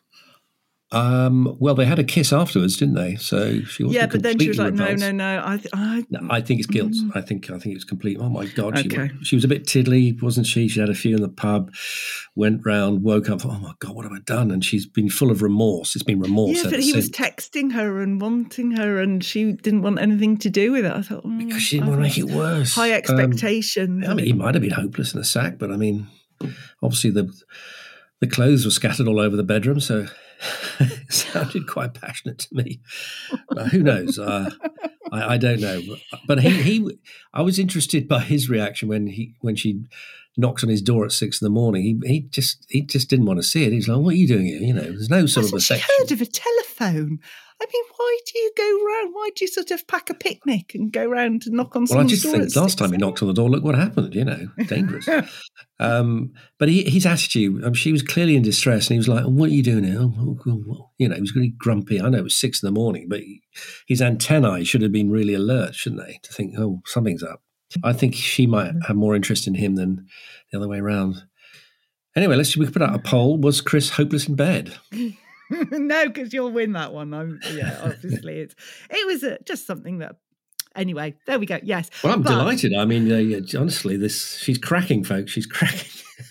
Um, well, they had a kiss afterwards, didn't they? So she wasn't yeah, but then she was like, repulsed. no, no, no. I, th- I, no, I think it's guilt. Mm. I think I think it's complete. Oh my God, she, okay. was, she was a bit tiddly, wasn't she? She had a few in the pub, went round, woke up, thought, oh my God, what have I done? And she's been full of remorse. It's been remorse. Yeah, ever but he since. was texting her and wanting her, and she didn't want anything to do with it. I thought mm, because she didn't want to make it worse. High expectations. Um, I mean, he might have been hopeless in the sack, but I mean, obviously the the clothes were scattered all over the bedroom, so. It sounded quite passionate to me. Uh, who knows? Uh, I, I don't know. But, but he, he, I was interested by his reaction when he when she knocks on his door at six in the morning. He, he just he just didn't want to see it. He's like, "What are you doing here?" You know, there's no sort Hasn't of a she section. heard of a telephone? I mean, why do you go round? Why do you sort of pack a picnic and go round and knock on Well, I someone's just door? think last time he knocked on the door, look what happened. You know, dangerous. um, but he, his attitude, um, she was clearly in distress, and he was like, "What are you doing here?" Oh, oh, oh. You know, he was really grumpy. I know it was six in the morning, but he, his antennae should have been really alert, shouldn't they? To think, oh, something's up. I think she might have more interest in him than the other way around. Anyway, let's we put out a poll. Was Chris hopeless in bed? No, because you'll win that one. I'm, yeah, obviously it's it was a, just something that. Anyway, there we go. Yes. Well, I'm but, delighted. I mean, uh, yeah, honestly, this she's cracking, folks. She's cracking.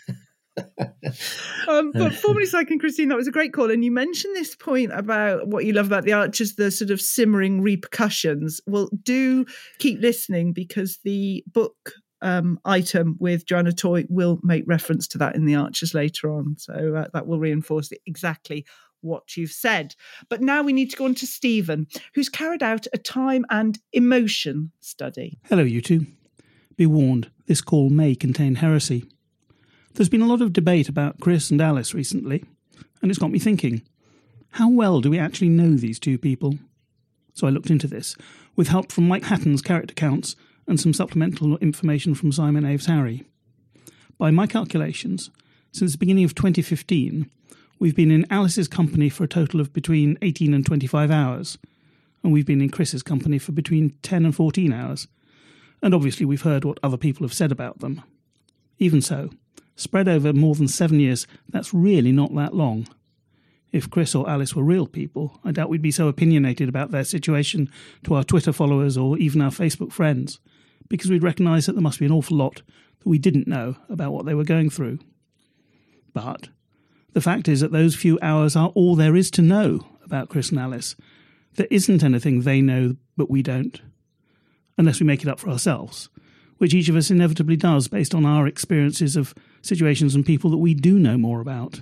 um, but formerly Cycling Christine, that was a great call. And you mentioned this point about what you love about the Archers, the sort of simmering repercussions. Well, do keep listening because the book um, item with Joanna Toy will make reference to that in the Archers later on. So uh, that will reinforce exactly what you've said. But now we need to go on to Stephen, who's carried out a time and emotion study. Hello, you two. Be warned, this call may contain heresy. There's been a lot of debate about Chris and Alice recently, and it's got me thinking, how well do we actually know these two people? So I looked into this, with help from Mike Hatton's character counts and some supplemental information from Simon Aves Harry. By my calculations, since the beginning of twenty fifteen, we've been in Alice's company for a total of between eighteen and twenty-five hours, and we've been in Chris's company for between ten and fourteen hours. And obviously we've heard what other people have said about them. Even so, spread over more than seven years, that's really not that long. If Chris or Alice were real people, I doubt we'd be so opinionated about their situation to our Twitter followers or even our Facebook friends, because we'd recognise that there must be an awful lot that we didn't know about what they were going through. But the fact is that those few hours are all there is to know about Chris and Alice. There isn't anything they know but we don't, unless we make it up for ourselves, which each of us inevitably does based on our experiences of situations and people that we do know more about.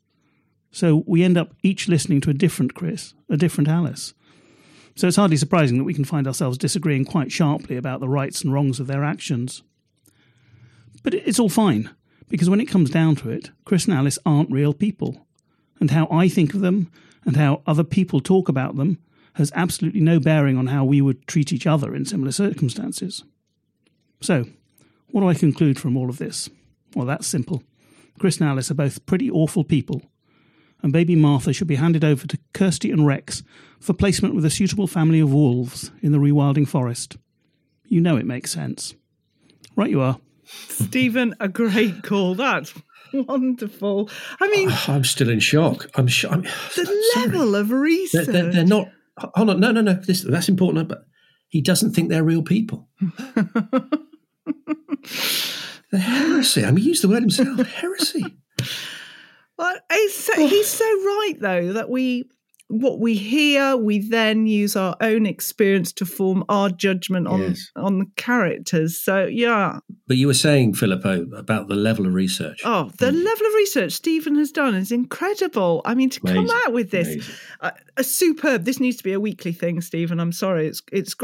So we end up each listening to a different Chris, a different Alice. So it's hardly surprising that we can find ourselves disagreeing quite sharply about the rights and wrongs of their actions. But it's all fine, because when it comes down to it, Chris and Alice aren't real people, and how I think of them and how other people talk about them has absolutely no bearing on how we would treat each other in similar circumstances. So, what do I conclude from all of this? Well, that's simple. Chris and Alice are both pretty awful people, and baby Martha should be handed over to Kirsty and Rex for placement with a suitable family of wolves in the rewilding forest. You know it makes sense. Right you are. Stephen, a great call. That's wonderful. I mean... I'm still in shock. I'm sure. I'm, the sorry. level of research. They're, they're, they're not... Hold on. No, no, no. This, that's important, but he doesn't think they're real people. The heresy. I mean, he used the word himself. Heresy. Well, it's so, he's so right, though, that we, what we hear, we then use our own experience to form our judgment on, yes. on the characters. So, yeah. But you were saying, Filippo, about the level of research. Oh, the mm. level of research Stephen has done is incredible. I mean, to Amazing. come out with this, uh, a superb, this needs to be a weekly thing, Stephen. I'm sorry. It's, it's great.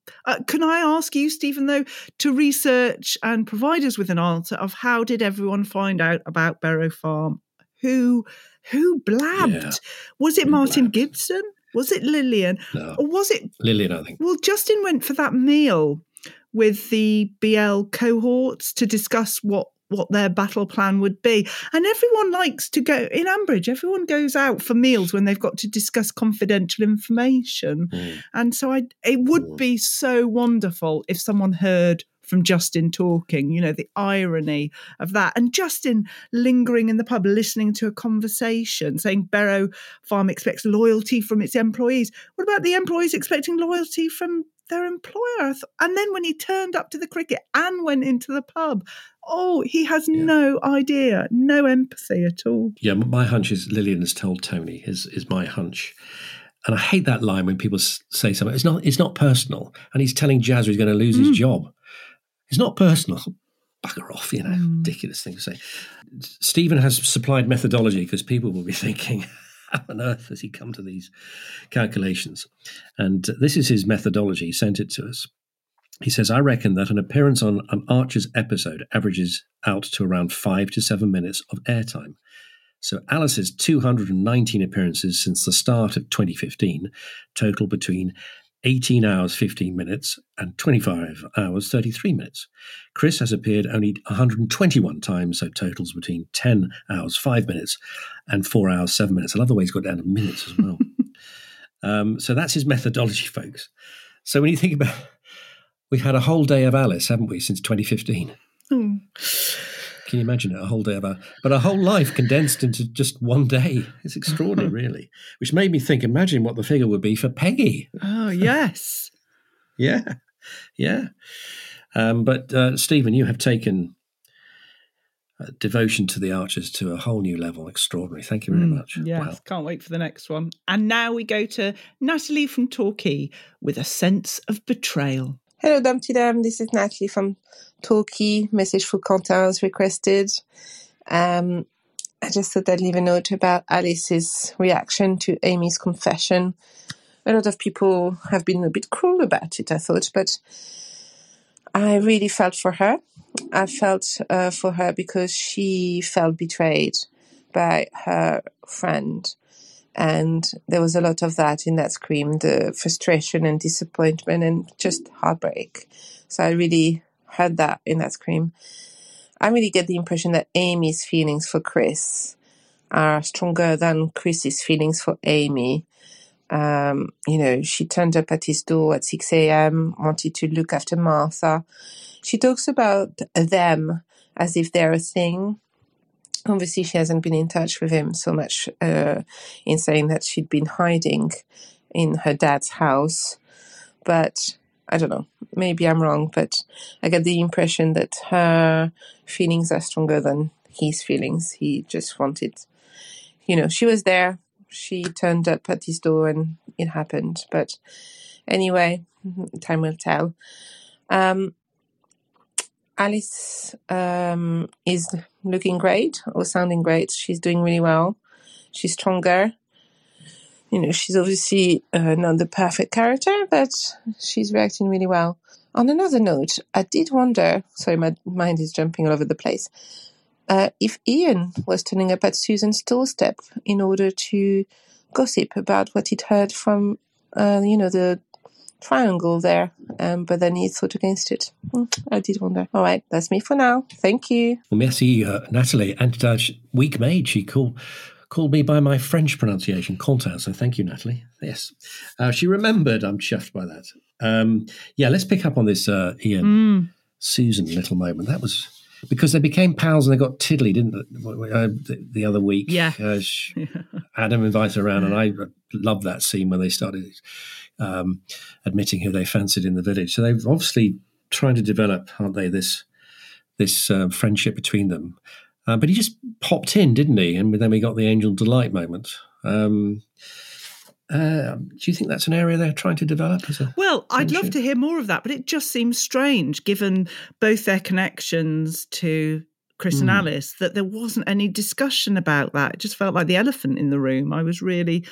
Uh, can I ask you, Stephen, though, to research and provide us with an answer of how did everyone find out about Barrow Farm? Who who blabbed? Yeah. Was it Who Martin blabbed? Gibson? Was it Lillian? No. Or was it... Lillian, I think. Well, Justin went for that meal with the B L cohorts to discuss what what their battle plan would be. And everyone likes to go, in Ambridge, everyone goes out for meals when they've got to discuss confidential information. Mm. And so I, it would Mm. be so wonderful if someone heard from Justin talking, you know, the irony of that. And Justin lingering in the pub, listening to a conversation, saying Barrow Farm expects loyalty from its employees. What about the employees expecting loyalty from their employer? And then when he turned up to the cricket and went into the pub, oh, he has Yeah. no idea, no empathy at all. Yeah, my hunch is Lillian has told Tony, is, is my hunch. And I hate that line when people s- say something. It's not It's not personal. And he's telling Jazz he's going to lose his job. It's not personal. Bugger off, you know, ridiculous thing to say. Stephen has supplied methodology because people will be thinking, how on earth has he come to these calculations? And this is his methodology. He sent it to us. He says, I reckon that an appearance on an Archer's episode averages out to around five to seven minutes of airtime. So Alice's two hundred nineteen appearances since the start of twenty fifteen total between eighteen hours, fifteen minutes and twenty-five hours, thirty-three minutes. Chris has appeared only one hundred twenty-one times, so totals between ten hours, five minutes and four hours, seven minutes. I love the way he's got down to minutes as well. um, so that's his methodology, folks. So when you think about, we've had a whole day of Alice, haven't we, since twenty fifteen? Hmm. Can you imagine it? A whole day of Alice. But a whole life condensed into just one day. It's extraordinary, really. Which made me think, imagine what the figure would be for Peggy. Oh, yes. Yeah, yeah. Um, but uh, Stephen, you have taken uh, devotion to the Archers to a whole new level. Extraordinary. Thank you very Mm, much. Yes, Wow. can't wait for the next one. And now we go to Natalie from Torquay with a sense of betrayal. Hello, Dumpty Dum. This is Natalie from Torquay. Message for Quentin was requested. Um, I just thought I'd leave a note about Alice's reaction to Amy's confession. A lot of people have been a bit cruel about it, I thought, but I really felt for her. I felt uh, for her because she felt betrayed by her friend. And there was a lot of that in that scream, the frustration and disappointment and just heartbreak. So I really heard that in that scream. I really get the impression that Amy's feelings for Chris are stronger than Chris's feelings for Amy. Um, you know, she turned up at his door at six a.m., wanted to look after Martha. She talks about them as if they're a thing. Obviously, she hasn't been in touch with him so much uh, in saying that she'd been hiding in her dad's house. But I don't know, maybe I'm wrong, but I get the impression that her feelings are stronger than his feelings. He just wanted, you know, she was there. She turned up at his door and it happened. But anyway, time will tell. Um, Alice um, is looking great or sounding great. She's doing really well. She's stronger. You know, she's obviously uh, not the perfect character, but she's reacting really well. On another note, I did wonder, sorry, my mind is jumping all over the place, uh, if Ian was turning up at Susan's doorstep in order to gossip about what he'd heard from, uh, you know, the triangle there, um, but then he thought against it. Mm, I did wonder. All right, that's me for now. Thank you. Well, merci, uh, Natalie. And uh, week made, she called called me by my French pronunciation, Quentin. So thank you, Natalie. Yes. Uh, she remembered. I'm chuffed by that. Um, yeah, let's pick up on this uh, Ian, Mm. Susan little moment. That was because they became pals and they got tiddly, didn't they, uh, the, the other week? Yeah. Uh, she, Adam invited her around, and I loved that scene when they started um, admitting who they fancied in the village. So they've obviously trying to develop, aren't they, this this uh, friendship between them. Uh, but he just popped in, didn't he? And then we got the Angel Delight moment. Um, uh, do you think that's an area they're trying to develop? As a Well, I'd love friendship? to hear more of that, but it just seems strange, given both their connections to Chris and Mm. Alice, that there wasn't any discussion about that. It just felt like the elephant in the room. I was really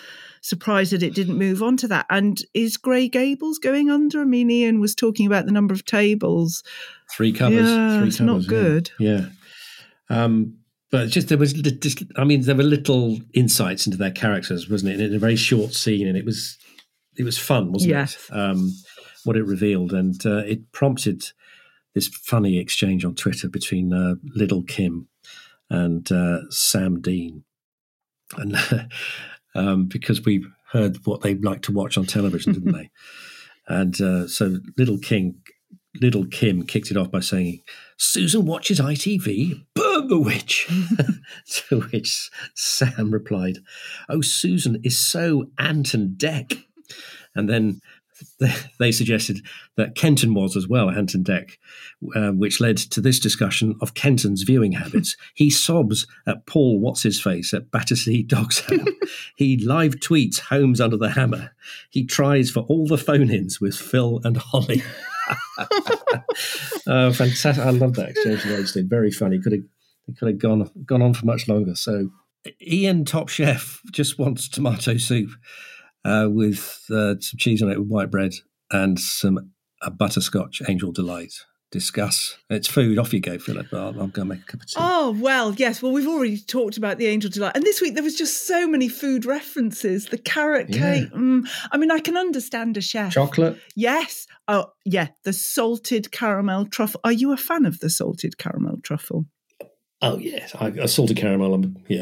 surprised that it didn't move on to that. And is Grey Gables going under? I mean, Ian was talking about the number of tables. Three covers. Yeah, three it's covers, not good. Yeah. yeah. Um, but just there was just, I mean, there were little insights into their characters, wasn't it? In a very short scene, and it was it was fun, wasn't yes. it? Um, what it revealed, and uh, it prompted this funny exchange on Twitter between uh, Little Kim and uh, Sam Dean, and um, because we heard what they like to watch on television, didn't they? And uh, so Little King, Little Kim kicked it off by saying, "Susan watches I T V, burn the witch." To which Sam replied, "Oh, Susan is so Ant and Dec." And then they suggested that Kenton was as well, Ant and Dec, uh, which led to this discussion of Kenton's viewing habits. He sobs at Paul What's-His-Face at Battersea Dogs Home. He live tweets Holmes Under the Hammer. He tries for all the phone-ins with Phil and Holly. uh, fantastic. I love that exchange they just did. Very funny. Could have, it could have gone, gone on for much longer. So Ian, Top Chef, just wants tomato soup. Uh, with uh, some cheese on it with white bread and some uh, butterscotch Angel Delight. Discuss. It's food. Off you go, Philip. I'll, I'll go make a cup of tea. Oh, well, yes. Well, we've already talked about the Angel Delight. And this week there was just so many food references. The carrot Yeah. cake. Mm, I mean, I can understand a chef. Chocolate? Yes. Oh, yeah. The salted caramel truffle. Are you a fan of the salted caramel truffle? Oh, yes. I, a salted caramel. Um, yeah.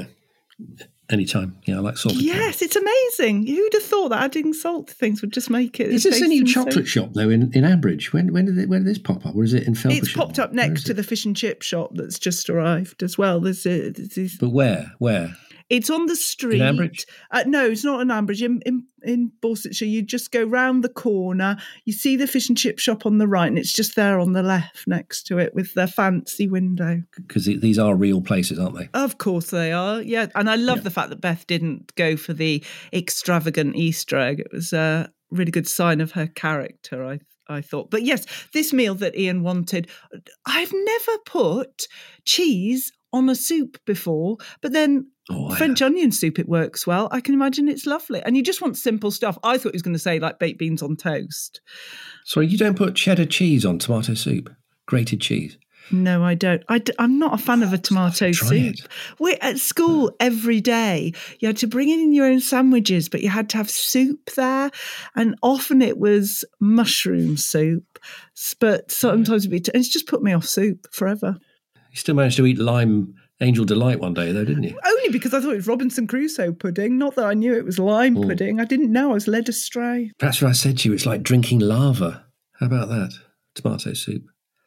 Anytime. Yeah, I like salted caramel. Yes, it's amazing. Who'd have thought that adding salt to things would just make it? Is this a taste new and chocolate so- shop, though, in, in Ambridge? When when did, it, when did this pop up? Or is it in Felpershire? It's popped up next to the fish and chip shop that's just arrived as well. There's, a, there's these- But where? Where? It's on the street. In Ambridge? Uh, no, it's not in Ambridge. In, in, in Borsetshire, you just go round the corner. You see the fish and chip shop on the right, and it's just there on the left next to it with their fancy window. Because these are real places, aren't they? Of course they are, yeah. And I love Yeah. the fact that Beth didn't go for the extravagant Easter egg. It was a really good sign of her character, I I thought. But yes, this meal that Ian wanted, I've never put cheese on a soup before, but then Oh, I French onion soup, it works well. I can imagine it's lovely. And you just want simple stuff. I thought he was going to say like baked beans on toast. Sorry, you don't put cheddar cheese on tomato soup? Grated cheese? No, I don't. I d- I'm not a fan of a tomato Try soup. it. We're at school every day. You had to bring in your own sandwiches, but you had to have soup there. And often it was mushroom soup. S- But sometimes it'd be, t- it's just put me off soup forever. You still managed to eat lime Angel Delight one day, though, didn't you? Only because I thought it was Robinson Crusoe pudding. Not that I knew it was lime Mm. pudding. I didn't know. I was led astray. That's what I said to you. It's like drinking lava. How about that? Tomato soup.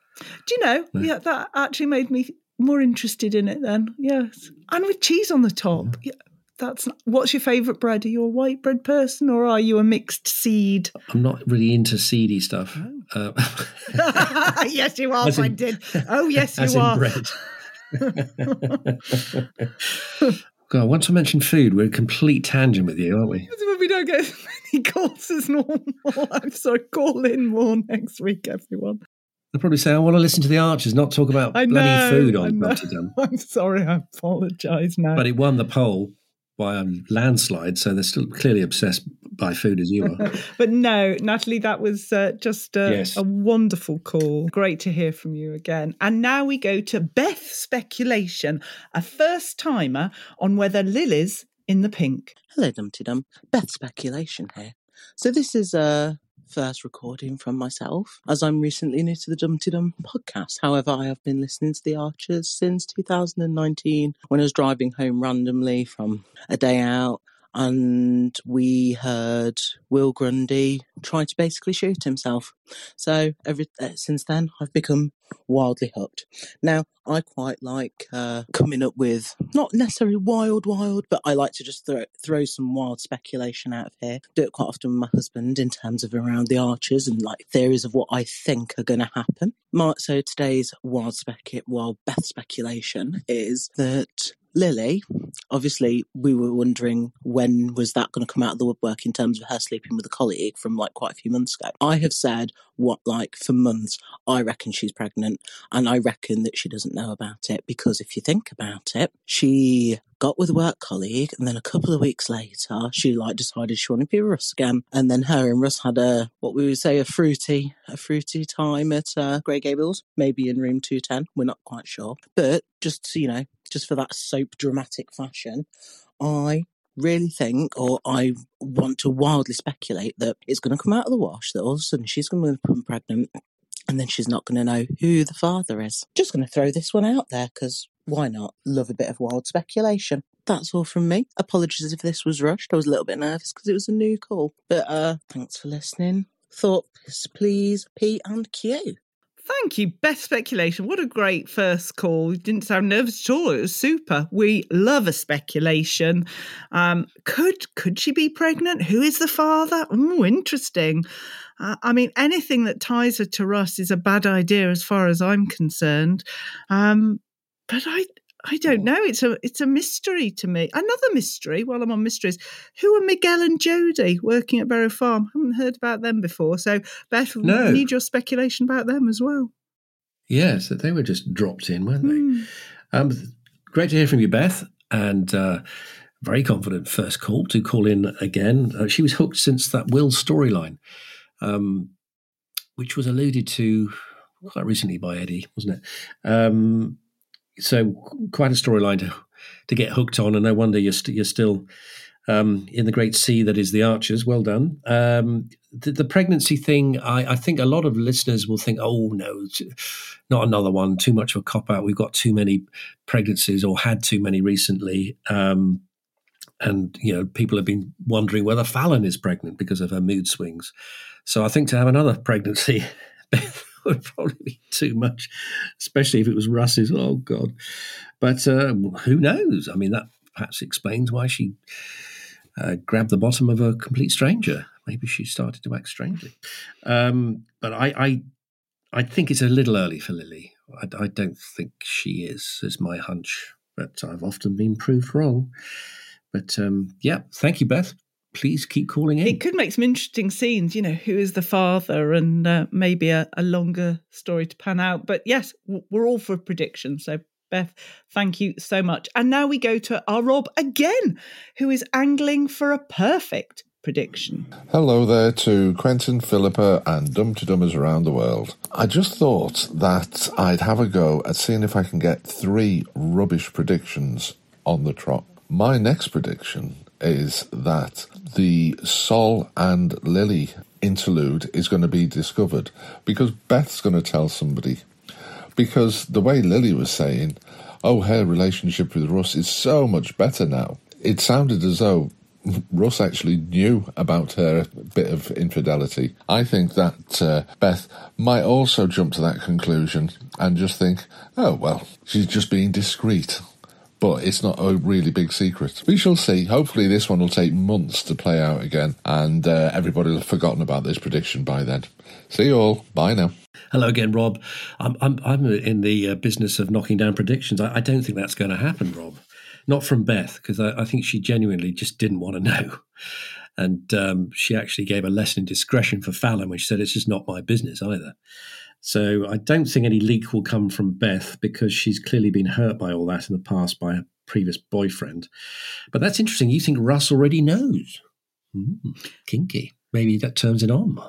Do you know? No. Yeah, that actually made me more interested in it then. Yes. And with cheese on the top. Yeah. That's not, what's your favourite bread? Are you a white bread person or are you a mixed seed? I'm not really into seedy stuff. Uh, Yes, you are, As in- Brendan. Oh, yes, as you in are. bread. God, once I mentioned food, we're a complete tangent with you, aren't we? When we don't get as many calls as normal. I'm sorry, call in more next week, everyone. They'll probably say, I want to listen to the Archers, not talk about I bloody know, food I on know. Dumpty Dum. I'm sorry, I apologise now. But it won the poll by a landslide, so they're still clearly obsessed by food as you are. But no, Natalie, that was uh, just a, Yes. a wonderful call. Great to hear from you again. And now we go to Beth Speculation, a first timer on whether Lily's in the pink. Hello, Dumpty Dum. Beth Speculation here. So this is a first recording from myself, as I'm recently new to the Dumpty Dum podcast. However, I have been listening to The Archers since two thousand nineteen when I was driving home randomly from a day out, and we heard Will Grundy try to basically shoot himself. So every uh, since then, I've become wildly hooked. Now, I quite like uh, coming up with, not necessarily wild, wild, but I like to just throw, throw some wild speculation out of here. Do it quite often with my husband in terms of around the Archers and like theories of what I think are going to happen. My, so today's wild spec, wild Beth speculation is that Lily, obviously, we were wondering when was that going to come out of the woodwork in terms of her sleeping with a colleague from like quite a few months ago. I have said, what, like for months, I reckon she's pregnant, and I reckon that she doesn't know about it, because if you think about it, she got with a work colleague, and then a couple of weeks later, she like decided she wanted to be with Russ again, and then her and Russ had a, what we would say, a fruity, a fruity time at uh, Grey Gables, maybe in room two ten, we're not quite sure, but just, you know, just for that soap dramatic fashion, I really think, or I want to wildly speculate, that it's going to come out of the wash, that all of a sudden she's going to become pregnant, and then she's not going to know who the father is. Just going to throw this one out there, because why not? Love a bit of wild speculation. That's all from me. Apologies if this was rushed. I was a little bit nervous because it was a new call. But uh, thanks for listening. Thoughts, please, P and Q. Thank you. Best speculation. What a great first call. You didn't sound nervous at all. It was super. We love a speculation. Um, could could she be pregnant? Who is the father? Oh, interesting. Uh, I mean, anything that ties her to Russ is a bad idea as far as I'm concerned. Um, but I I don't know. It's a it's a mystery to me. Another mystery, while I'm on mysteries, who are Miguel and Jodie working at Barrow Farm? I haven't heard about them before. So, Beth, No. we need your speculation about them as well. Yes, they were just dropped in, weren't they? Mm. Um, great to hear from you, Beth, and uh, very confident first call to call in again. Uh, she was hooked since that Will storyline, um, which was alluded to quite recently by Eddie, wasn't it? Um, so quite a storyline to to get hooked on, and no wonder you're, st- you're still um, in the great sea that is the Archers. Well done. Um, the, the pregnancy thing, I, I think a lot of listeners will think, oh, no, not another one, too much of a cop-out. We've got too many pregnancies or had too many recently. Um, and, you know, people have been wondering whether Fallon is pregnant because of her mood swings. So I think to have another pregnancy would probably be too much, especially if it was Russ's. Oh, God. But uh, who knows? I mean, that perhaps explains why she uh, grabbed the bottom of a complete stranger. Maybe she started to act strangely. Um, but I, I I think it's a little early for Lily. I, I don't think she is, is my hunch. But I've often been proved wrong. But, um, yeah, thank you, Beth. Please keep calling in. It could make some interesting scenes, you know, who is the father, and uh, maybe a, a longer story to pan out. But yes, we're all for predictions. So, Beth, thank you so much. And now we go to our Rob again, who is angling for a perfect prediction. Hello there to Quentin, Philippa and Dum-to-Dummers around the world. I just thought that I'd have a go at seeing if I can get three rubbish predictions on the trot. My next prediction is that the Sol and Lily interlude is going to be discovered because Beth's going to tell somebody. Because the way Lily was saying, oh, her relationship with Russ is so much better now, it sounded as though Russ actually knew about her bit of infidelity. I think that uh, Beth might also jump to that conclusion and just think, oh, well, she's just being discreet. But it's not a really big secret. We shall see. Hopefully this one will take months to play out again, and uh, everybody will have forgotten about this prediction by then. See you all. Bye now. Hello again, Rob. I'm I'm, I'm in the uh, business of knocking down predictions. I, I don't think that's going to happen, Rob. Not from Beth, because I, I think she genuinely just didn't want to know. And um, she actually gave a lesson in discretion for Fallon when she said it's just not my business either. So I don't think any leak will come from Beth because she's clearly been hurt by all that in the past by a previous boyfriend. But that's interesting. You think Russ already knows? Mm, kinky. Maybe that turns it on.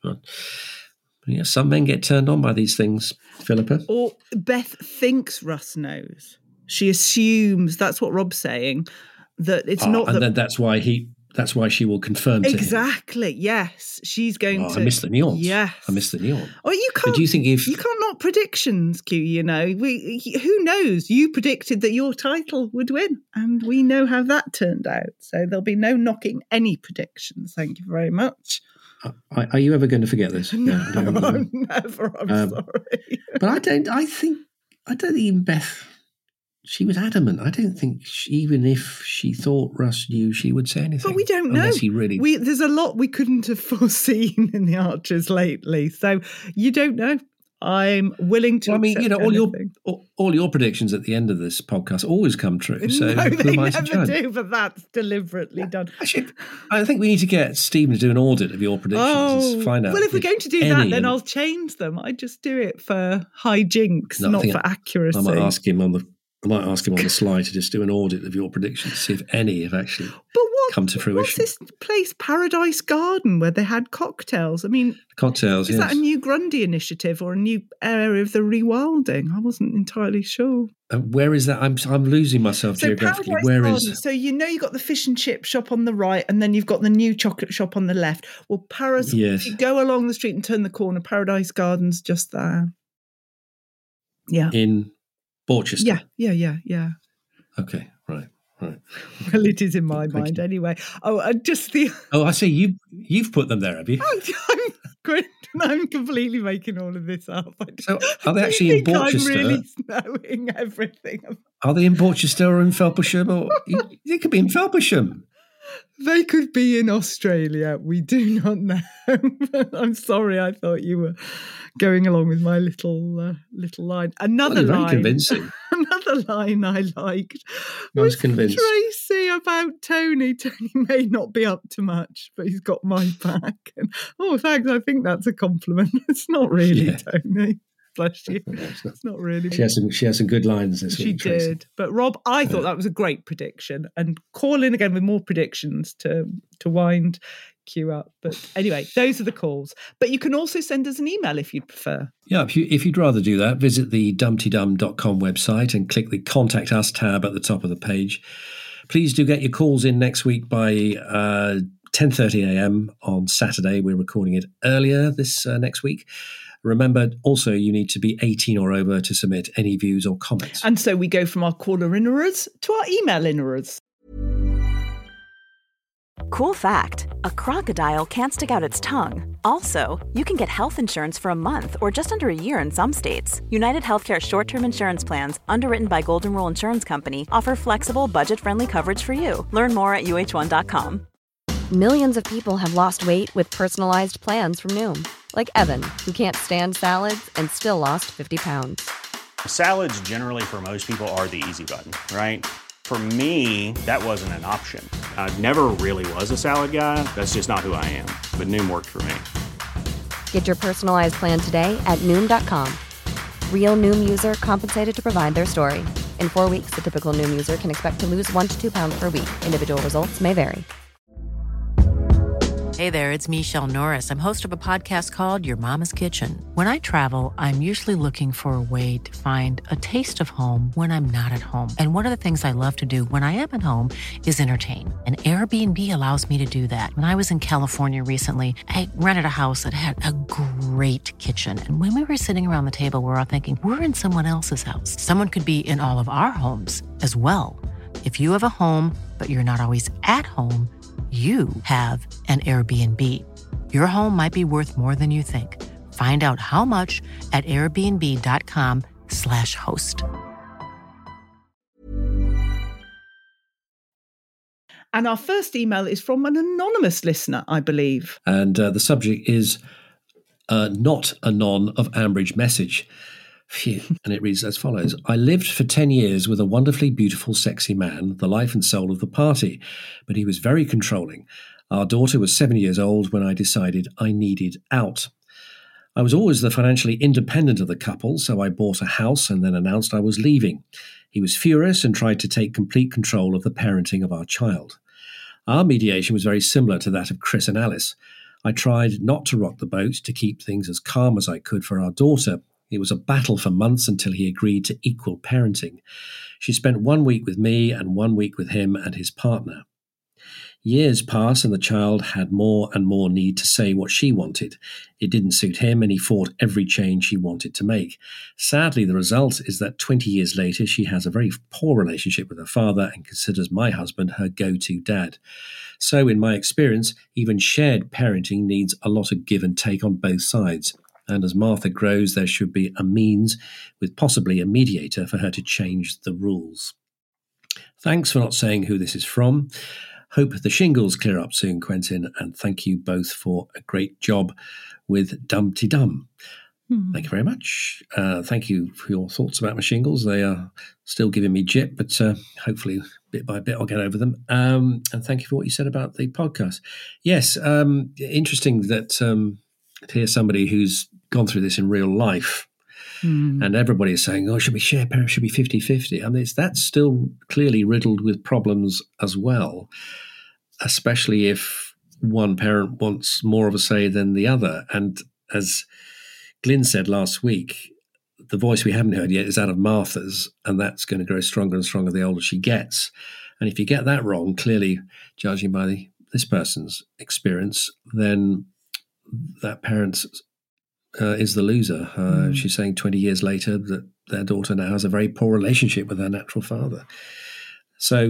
Yeah, some men get turned on by these things, Philippa. Or Beth thinks Russ knows. She assumes, that's what Rob's saying, that it's oh, not... And that, then that's why he... That's why she will confirm to exactly, him. Yes. She's going oh, to... I missed the nuance. Yes. I missed the nuance. Oh, you can't... But do you think if... You can't knock predictions, Q, you know. We, who knows? You predicted that your title would win, and we know how that turned out. So there'll be no knocking any predictions. Thank you very much. Are, are you ever going to forget this? No, no, no, no. I'm never. I'm um, sorry. But I don't... I think... I don't think even Beth... She was adamant. I don't think she, even if she thought Russ knew, she would say anything. But we don't know. Unless he really... We, there's a lot we couldn't have foreseen in the Archers lately. So you don't know. I'm willing to. Well, I mean, you know, all anything. your all, all your predictions at the end of this podcast always come true. So no, who they am I to never judge? do, but that's deliberately yeah. done. Actually, I think we need to get Stephen to do an audit of your predictions. Oh, find out. Well, if we're going to do that, then I'll change them. I just do it for high jinks, no, not for I, accuracy. I might ask him on the. I might ask him on the slide to just do an audit of your predictions to see if any have actually but what, come to fruition. What's this place, Paradise Garden, where they had cocktails? I mean, cocktails. Is yes. that a new Grundy initiative or a new area of the rewilding? I wasn't entirely sure. Uh, where is that? I'm I'm losing myself so geographically. Paradise where Garden, is? So you know you've got the fish and chip shop on the right, and then you've got the new chocolate shop on the left. Well, Paradise. Yes. If you go along the street and turn the corner, Paradise Garden's just there. Yeah. In Borchester. Yeah, yeah, yeah, yeah. Okay, right, right. Well, it is in my Thank mind you. anyway. Oh, uh, just the. Oh, I see. You you've put them there, have you? I'm, I'm, I'm completely making all of this up. I so, are they actually in Borchester? I'm really knowing everything. Are they in Borchester or in Felpersham? Or they could be in Felpersham. They could be in Australia. We do not know. I'm sorry. I thought you were going along with my little uh, little line. Another well, line. Very convincing. Another line I liked I was, was convinced. Tracy about Tony. Tony may not be up to much, but he's got my back. And, oh, thanks. I think that's a compliment. It's not really yeah. Tony. Bless you. No, it's, not. It's not really. She has some. She has some good lines this she week. She did, Tracy. But Rob, I thought that was a great prediction. And call in again with more predictions to to wind Q up. But anyway, those are the calls. But you can also send us an email if you'd prefer. Yeah, if you if you'd rather do that, visit the dumpty dum dot com website and click the Contact Us tab at the top of the page. Please do get your calls in next week by uh, ten thirty a.m. on Saturday. We're recording it earlier this uh, next week. Remember, also, you need to be eighteen or over to submit any views or comments. And so we go from our caller-innerers to our email-innerers. Cool fact, a crocodile can't stick out its tongue. Also, you can get health insurance for a month or just under a year in some states. United Healthcare short-term insurance plans, underwritten by Golden Rule Insurance Company, offer flexible, budget-friendly coverage for you. Learn more at U H one dot com. Millions of people have lost weight with personalized plans from Noom. Like Evan, who can't stand salads and still lost fifty pounds. Salads generally for most people are the easy button, right? For me, that wasn't an option. I never really was a salad guy. That's just not who I am. But Noom worked for me. Get your personalized plan today at Noom dot com. Real Noom user compensated to provide their story. In four weeks, the typical Noom user can expect to lose one to two pounds per week. Individual results may vary. Hey there, it's Michelle Norris. I'm host of a podcast called Your Mama's Kitchen. When I travel, I'm usually looking for a way to find a taste of home when I'm not at home. And one of the things I love to do when I am at home is entertain. And Airbnb allows me to do that. When I was in California recently, I rented a house that had a great kitchen. And when we were sitting around the table, we were all thinking, we're in someone else's house. Someone could be in all of our homes as well. If you have a home, but you're not always at home, you have an Airbnb. Your home might be worth more than you think. Find out how much at airbnb.com slash host. And our first email is from an anonymous listener, I believe. And uh, the subject is uh, not a non of Ambridge message. Phew. And it reads as follows. I lived for ten years with a wonderfully beautiful, sexy man, the life and soul of the party, but he was very controlling. Our daughter was seven years old when I decided I needed out. I was always the financially independent of the couple, so I bought a house and then announced I was leaving. He was furious and tried to take complete control of the parenting of our child. Our mediation was very similar to that of Chris and Alice. I tried not to rock the boat to keep things as calm as I could for our daughter. It was a battle for months until he agreed to equal parenting. She spent one week with me and one week with him and his partner. Years passed and the child had more and more need to say what she wanted. It didn't suit him and he fought every change she wanted to make. Sadly, the result is that twenty years later, she has a very poor relationship with her father and considers my husband her go-to dad. So in my experience, even shared parenting needs a lot of give and take on both sides. And as Martha grows, there should be a means, with possibly a mediator, for her to change the rules. Thanks for not saying who this is from. Hope the shingles clear up soon, Quentin, and thank you both for a great job with Dumpty Dum. Hmm. Thank you very much. Uh, thank you for your thoughts about my shingles. They are still giving me jip, but uh, hopefully bit by bit I'll get over them. Um, and thank you for what you said about the podcast. Yes, um, interesting that um, to hear somebody who's gone through this in real life. Hmm. And everybody is saying, oh, should we share parents? Should be fifty-fifty. I mean, it's, that's still clearly riddled with problems as well, especially if one parent wants more of a say than the other. And as Glyn said last week, the voice we haven't heard yet is that of Martha's, and that's going to grow stronger and stronger the older she gets. And if you get that wrong, clearly, judging by the, this person's experience, then that parent's Uh, is the loser. Uh, mm. She's saying twenty years later that their daughter now has a very poor relationship with her natural father. So,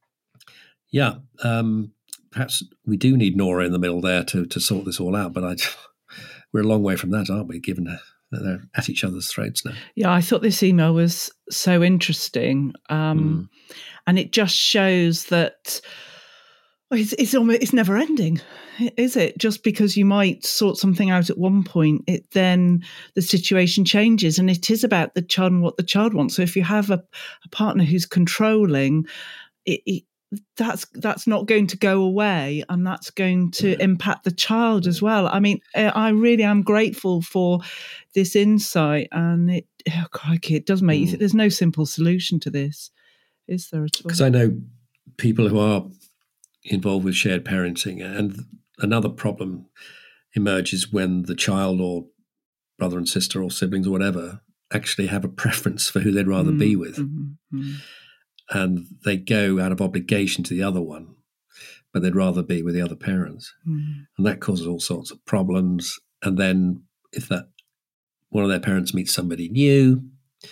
yeah, um, perhaps we do need Nora in the middle there to to sort this all out. But I, we're a long way from that, aren't we, given that they're at each other's throats now? Yeah, I thought this email was so interesting. Um, mm. And it just shows that it's, it's, almost, it's never ending. Is it? Just because you might sort something out at one point, it then the situation changes, and it is about the child and what the child wants. So if you have a, a partner who's controlling, it, it, that's that's not going to go away, and that's going to impact the child as well. I mean, I really am grateful for this insight, and it, oh, crikey, it does make mm. you think there's no simple solution to this, is there at all? Because I know people who are involved with shared parenting, and another problem emerges when the child or brother and sister or siblings or whatever actually have a preference for who they'd rather mm, be with. Mm-hmm. And they go out of obligation to the other one, but they'd rather be with the other parents. Mm. And that causes all sorts of problems. And then if that one of their parents meets somebody new,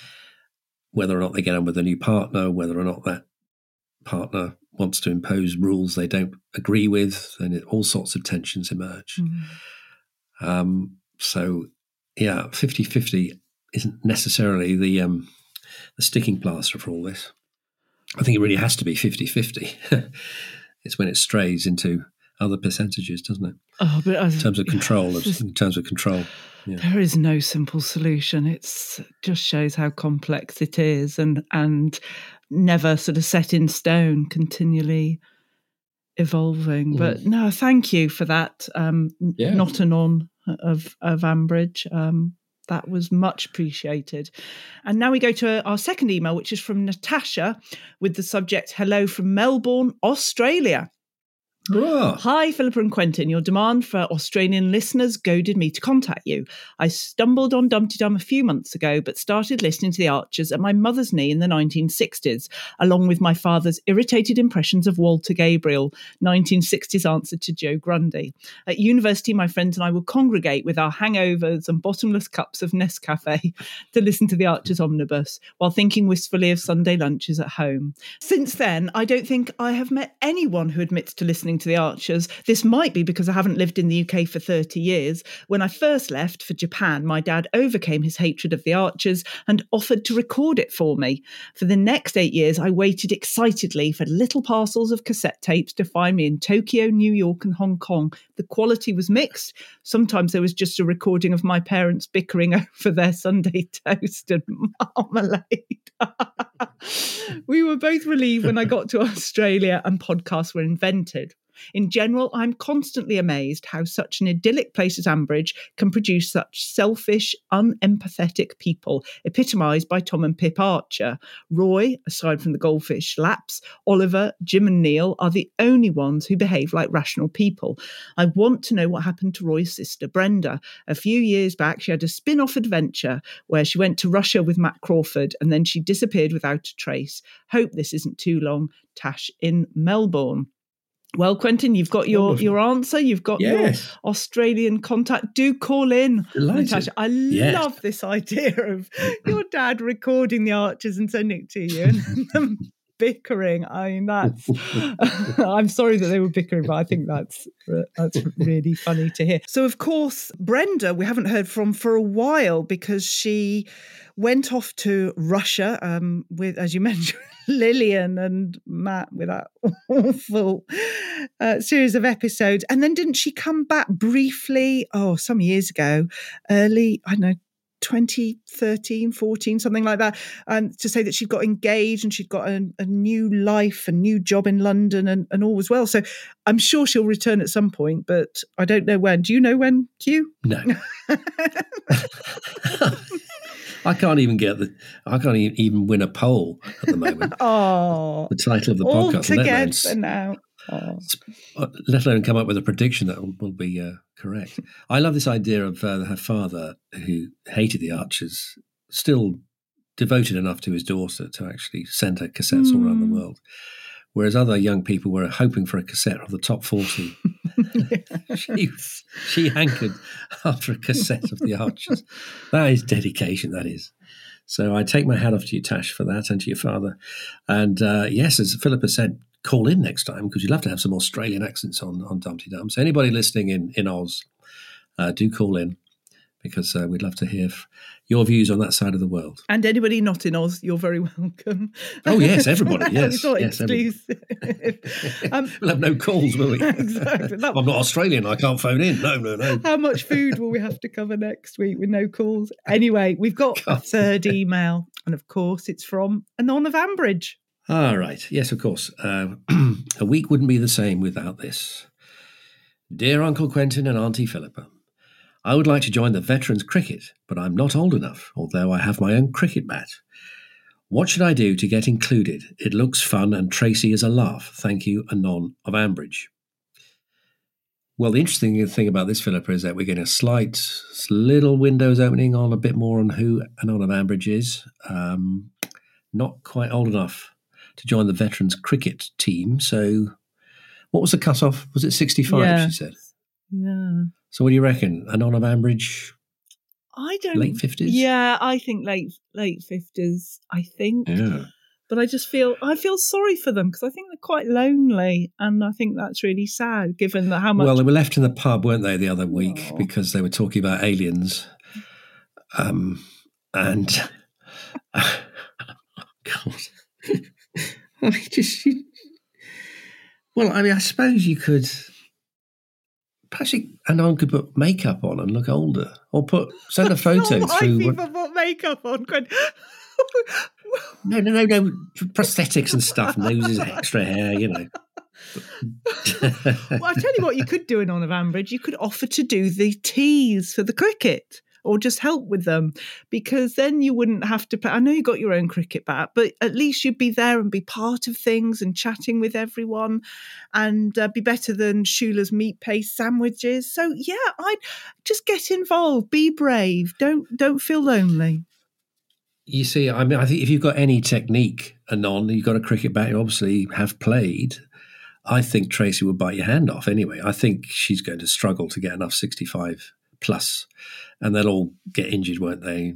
whether or not they get on with a new partner, whether or not that partner wants to impose rules they don't agree with, then it, all sorts of tensions emerge. Mm. Um, so, yeah, fifty-fifty isn't necessarily the um, the sticking plaster for all this. I think it really has to be fifty-fifty. It's when it strays into other percentages, doesn't it? Oh, but in terms of control, just, in terms of control. Yeah. There is no simple solution. It's just shows how complex it is, and and never sort of set in stone, continually evolving. Mm. But no, thank you for that. Um, yeah. Not an on of of Ambridge. Um, that was much appreciated. And now we go to our second email, which is from Natasha with the subject, hello from Melbourne, Australia. Hurrah. Hi, Philippa and Quentin. Your demand for Australian listeners goaded me to contact you. I stumbled on Dumpty Dum a few months ago, but started listening to the Archers at my mother's knee in the nineteen sixties, along with my father's irritated impressions of Walter Gabriel, nineteen sixties answer to Joe Grundy. At university, my friends and I would congregate with our hangovers and bottomless cups of Nescafe to listen to the Archers omnibus, while thinking wistfully of Sunday lunches at home. Since then, I don't think I have met anyone who admits to listening to the Archers. This might be because I haven't lived in the U K for thirty years. When I first left for Japan, my dad overcame his hatred of the Archers and offered to record it for me. For the next eight years, I waited excitedly for little parcels of cassette tapes to find me in Tokyo, New York and Hong Kong. The quality was mixed. Sometimes there was just a recording of my parents bickering over their Sunday toast and marmalade. We were both relieved when I got to Australia and podcasts were invented. In general, I'm constantly amazed how such an idyllic place as Ambridge can produce such selfish, unempathetic people, epitomised by Tom and Pip Archer. Roy, aside from the goldfish laps, Oliver, Jim and Neil are the only ones who behave like rational people. I want to know what happened to Roy's sister, Brenda. A few years back, she had a spin-off adventure where she went to Russia with Matt Crawford and then she disappeared without a trace. Hope this isn't too long. Tash in Melbourne. Well, Quentin, you've got your, your answer. You've got yes. your Australian contact. Do call in, Delighted. Natasha. I yes. love this idea of your dad recording the Archers and sending it to you and them bickering. I mean, that's... I'm sorry that they were bickering, but I think that's that's really funny to hear. So, of course, Brenda, we haven't heard from for a while because she went off to Russia um, with, as you mentioned, Lillian and Matt with that awful uh, series of episodes. And then didn't she come back briefly, oh, some years ago, early, I don't know, twenty thirteen, fourteen, something like that, and to say that she'd got engaged and she'd got a, a new life, a new job in London and, and all was well. So I'm sure she'll return at some point, but I don't know when. Do you know when, Q? No. I can't even get the, I can't even win a poll at the moment. Oh. The title of the all podcast. together now. Oh. Let alone come up with a prediction that will, will be uh, correct. I love this idea of uh, her father, who hated the Archers, still devoted enough to his daughter to actually send her cassettes mm. all around the world. Whereas other young people were hoping for a cassette of the top forty. she, she hankered after a cassette of the Archers. That is dedication, that is. So I take my hat off to you, Tash, for that, and to your father. And uh, yes, as Philippa said, call in next time, because you'd love to have some Australian accents on, on Dumpty Dum. So anybody listening in, in Oz, uh, do call in, because uh, we'd love to hear f- your views on that side of the world. And anybody not in Oz, you're very welcome. Oh, yes, everybody, yes. It's not yes exclusive. um, we'll have no calls, will we? Exactly. That, I'm not Australian, I can't phone in. No, no, no. How much food will we have to cover next week with no calls? Anyway, we've got a third email, and of course it's from Anon of Ambridge. All right. Yes, of course. Uh, a week wouldn't be the same without this. Dear Uncle Quentin and Auntie Philippa, I would like to join the veterans cricket, but I'm not old enough, although I have my own cricket bat. What should I do to get included? It looks fun and Tracy is a laugh. Thank you, Anon of Ambridge. Well, the interesting thing about this, Philippa, is that we're getting a slight little windows opening on a bit more on who Anon of Ambridge is. Um, not quite old enough to join the veterans cricket team. So what was the cut-off? Was it sixty-five, yeah. she said? Yeah. So what do you reckon? Anon of Ambridge? I don't... Late fifties? Yeah, I think late late fifties, I think. Yeah. But I just feel, I feel sorry for them because I think they're quite lonely, and I think that's really sad given that how much... Well, they were left in the pub, weren't they, the other week, Aww. because they were talking about aliens. Um, and... God... I mean, just you, well, I mean, I suppose you could perhaps you, Anon could put makeup on and look older, or put send a photo not through. People what, put makeup on. no, no, no, no, prosthetics and stuff, noses, extra hair, you know. Well, I tell you what, you could do in Anon of Ambridge. You could offer to do the teas for the cricket, or just help with them, because then you wouldn't have to play. I know you got your own cricket bat, but at least you'd be there and be part of things and chatting with everyone, and uh, be better than Shula's meat paste sandwiches. So yeah, I'd just get involved, be brave, don't don't feel lonely. You see, I mean, I think if you've got any technique, Anon, you've got a cricket bat, you obviously have played. I think Tracy would bite your hand off anyway. I think she's going to struggle to get enough sixty-five plus, and they'll all get injured, won't they?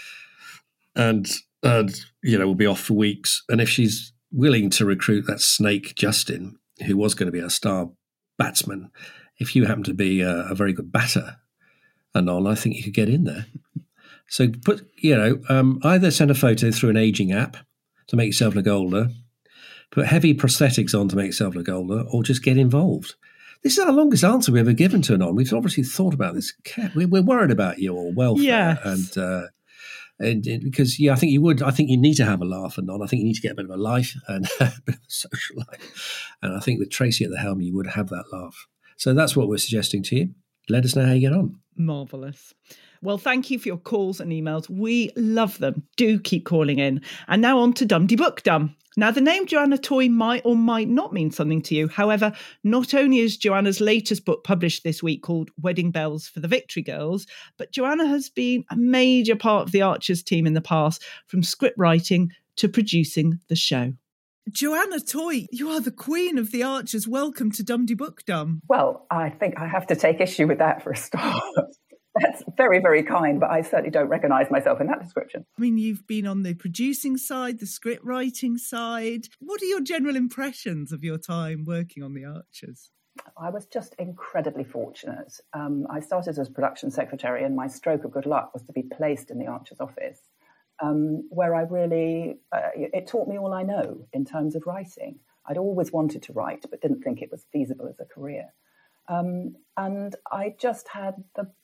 And, and you know, will be off for weeks. And if she's willing to recruit that snake Justin, who was going to be a star batsman, if you happen to be a, a very good batter, Anon, I think you could get in there. So put, you know, um, either send a photo through an aging app to make yourself look older, put heavy prosthetics on to make yourself look older, or just get involved. This is our longest answer we've ever given to Anon. We've obviously thought about this. We're worried about your welfare, yes. and, uh, and, and because yeah, I think you would. I think you need to have a laugh, Anon. I think you need to get a bit of a life and a bit of a social life. And I think with Tracy at the helm, you would have that laugh. So that's what we're suggesting to you. Let us know how you get on. Marvellous. Well, thank you for your calls and emails. We love them. Do keep calling in. And now on to Dumdy Book Dum. Now, the name Joanna Toy might or might not mean something to you. However, not only is Joanna's latest book published this week called Wedding Bells for the Victory Girls, but Joanna has been a major part of the Archers team in the past, from script writing to producing the show. Joanna Toy, you are the queen of the Archers. Welcome to Dumdy Book Dum. Well, I think I have to take issue with that for a start. That's very, very kind, but I certainly don't recognise myself in that description. I mean, you've been on the producing side, the script writing side. What are your general impressions of your time working on The Archers? I was just incredibly fortunate. Um, I started as production secretary, and my stroke of good luck was to be placed in The Archers office, um, where I really, uh, it taught me all I know in terms of writing. I'd always wanted to write, but didn't think it was feasible as a career. Um, and I just had the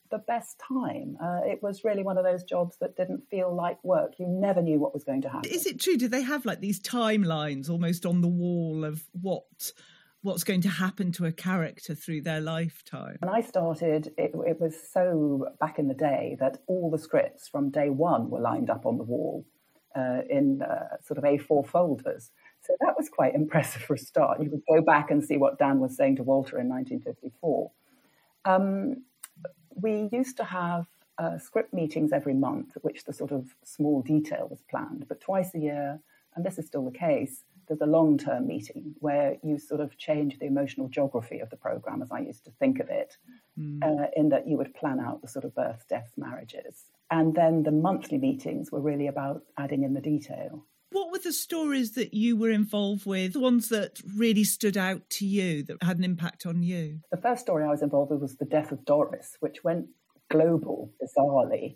the best time. Uh, it was really one of those jobs that didn't feel like work. You never knew what was going to happen. Is it true? Do they have like these timelines almost on the wall of what what's going to happen to a character through their lifetime? When I started, it, it was so back in the day that all the scripts from day one were lined up on the wall uh, in uh, sort of A four folders. So that was quite impressive for a start. You could go back and see what Dan was saying to Walter in nineteen fifty-four. Um, we used to have uh, script meetings every month at which the sort of small detail was planned. But twice a year, and this is still the case, there's a long-term meeting where you sort of change the emotional geography of the programme, as I used to think of it, mm. uh, in that you would plan out the sort of births, deaths, marriages. And then the monthly meetings were really about adding in the detail. What were the stories that you were involved with, the ones that really stood out to you, that had an impact on you? The first story I was involved with was The Death of Doris, which went global, bizarrely,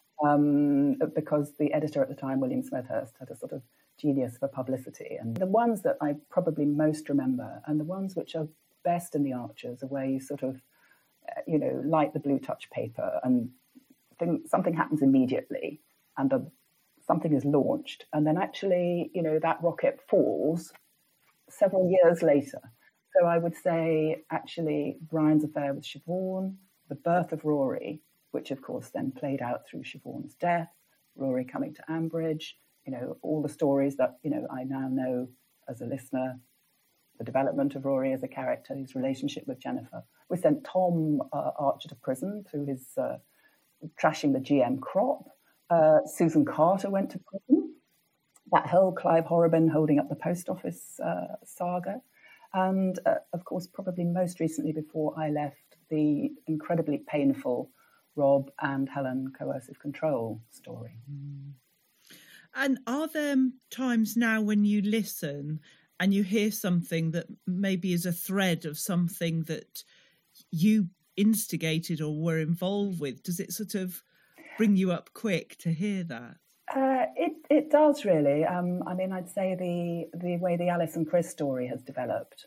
um, because the editor at the time, William Smethurst, had a sort of genius for publicity. And the ones that I probably most remember, and the ones which are best in the Archers, are where you sort of, you know, light the blue touch paper and think something happens immediately, and the something is launched, and then actually, you know, that rocket falls several years later. So I would say, actually, Brian's affair with Siobhan, the birth of Rory, which of course then played out through Siobhan's death, Rory coming to Ambridge, you know, all the stories that, you know, I now know as a listener, the development of Rory as a character, his relationship with Jennifer. We sent Tom uh, Archer to prison through his uh, trashing the G M crop. Uh, Susan Carter went to prison. That whole Clive Horrobin holding up the post office uh, saga. And, uh, of course, probably most recently before I left, the incredibly painful Rob and Helen coercive control story. Mm. And are there times now when you listen and you hear something that maybe is a thread of something that you instigated or were involved with? Does it sort of bring you up quick to hear that? Uh, it it does really. Um, I mean, I'd say the the way the Alice and Chris story has developed,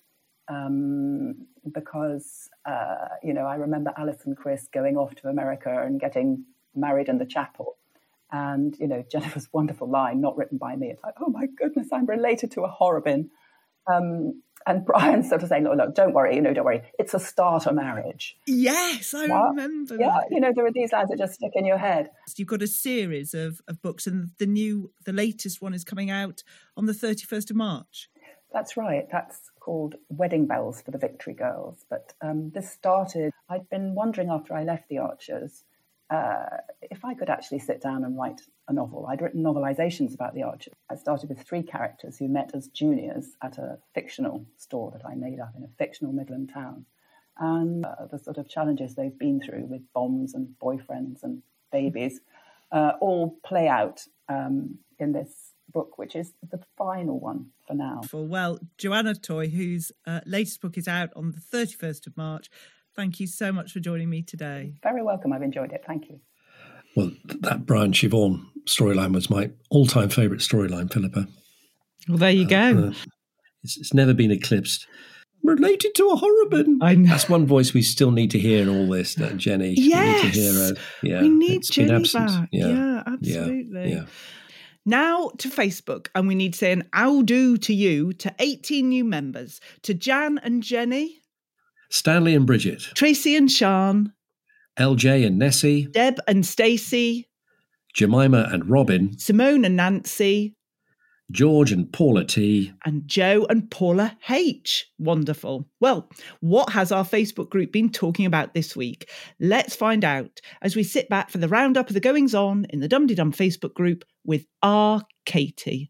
um, because uh, you know, I remember Alice and Chris going off to America and getting married in the chapel, and you know, Jennifer's wonderful line, not written by me. It's like, oh my goodness, I'm related to a Horrobin. Um, And Brian sort of saying, look, look, don't worry, you know, don't worry. It's a starter marriage. Yes, I yeah. remember Yeah, that. you know, there are these lines that just stick in your head. You've got a series of, of books, and the new, the latest one is coming out on the thirty-first of March. That's right. That's called Wedding Bells for the Victory Girls. But um, this started, I'd been wondering after I left the Archers, uh, if I could actually sit down and write a novel. I'd written novelizations about the Archers. I started with three characters who met as juniors at a fictional store that I made up in a fictional Midland town. And uh, the sort of challenges they've been through with bombs and boyfriends and babies uh, all play out um, in this book, which is the final one for now. Well, Joanna Toy, whose uh, latest book is out on the thirty-first of March, thank you so much for joining me today. Very welcome. I've enjoyed it. Thank you. Well, that Brian Siobhan storyline was my all-time favourite storyline, Philippa. Well, there you go. Uh, uh, it's, it's never been eclipsed. Related to a Horrobin. I know. That's one voice we still need to hear in all this, that Jenny. Yes. We need to hear her. Yeah, we need it's Jenny been absent. back. Yeah, yeah absolutely. Yeah, yeah. Now to Facebook, and we need to say an how do to you to eighteen new members, to Jan and Jenny, Stanley and Bridget, Tracy and Sean, L J and Nessie, Deb and Stacey, Jemima and Robin, Simone and Nancy, George and Paula T, and Joe and Paula H. Wonderful. Well, what has our Facebook group been talking about this week? Let's find out as we sit back for the roundup of the goings on in the Dum Dee Dum Facebook group with our Katie.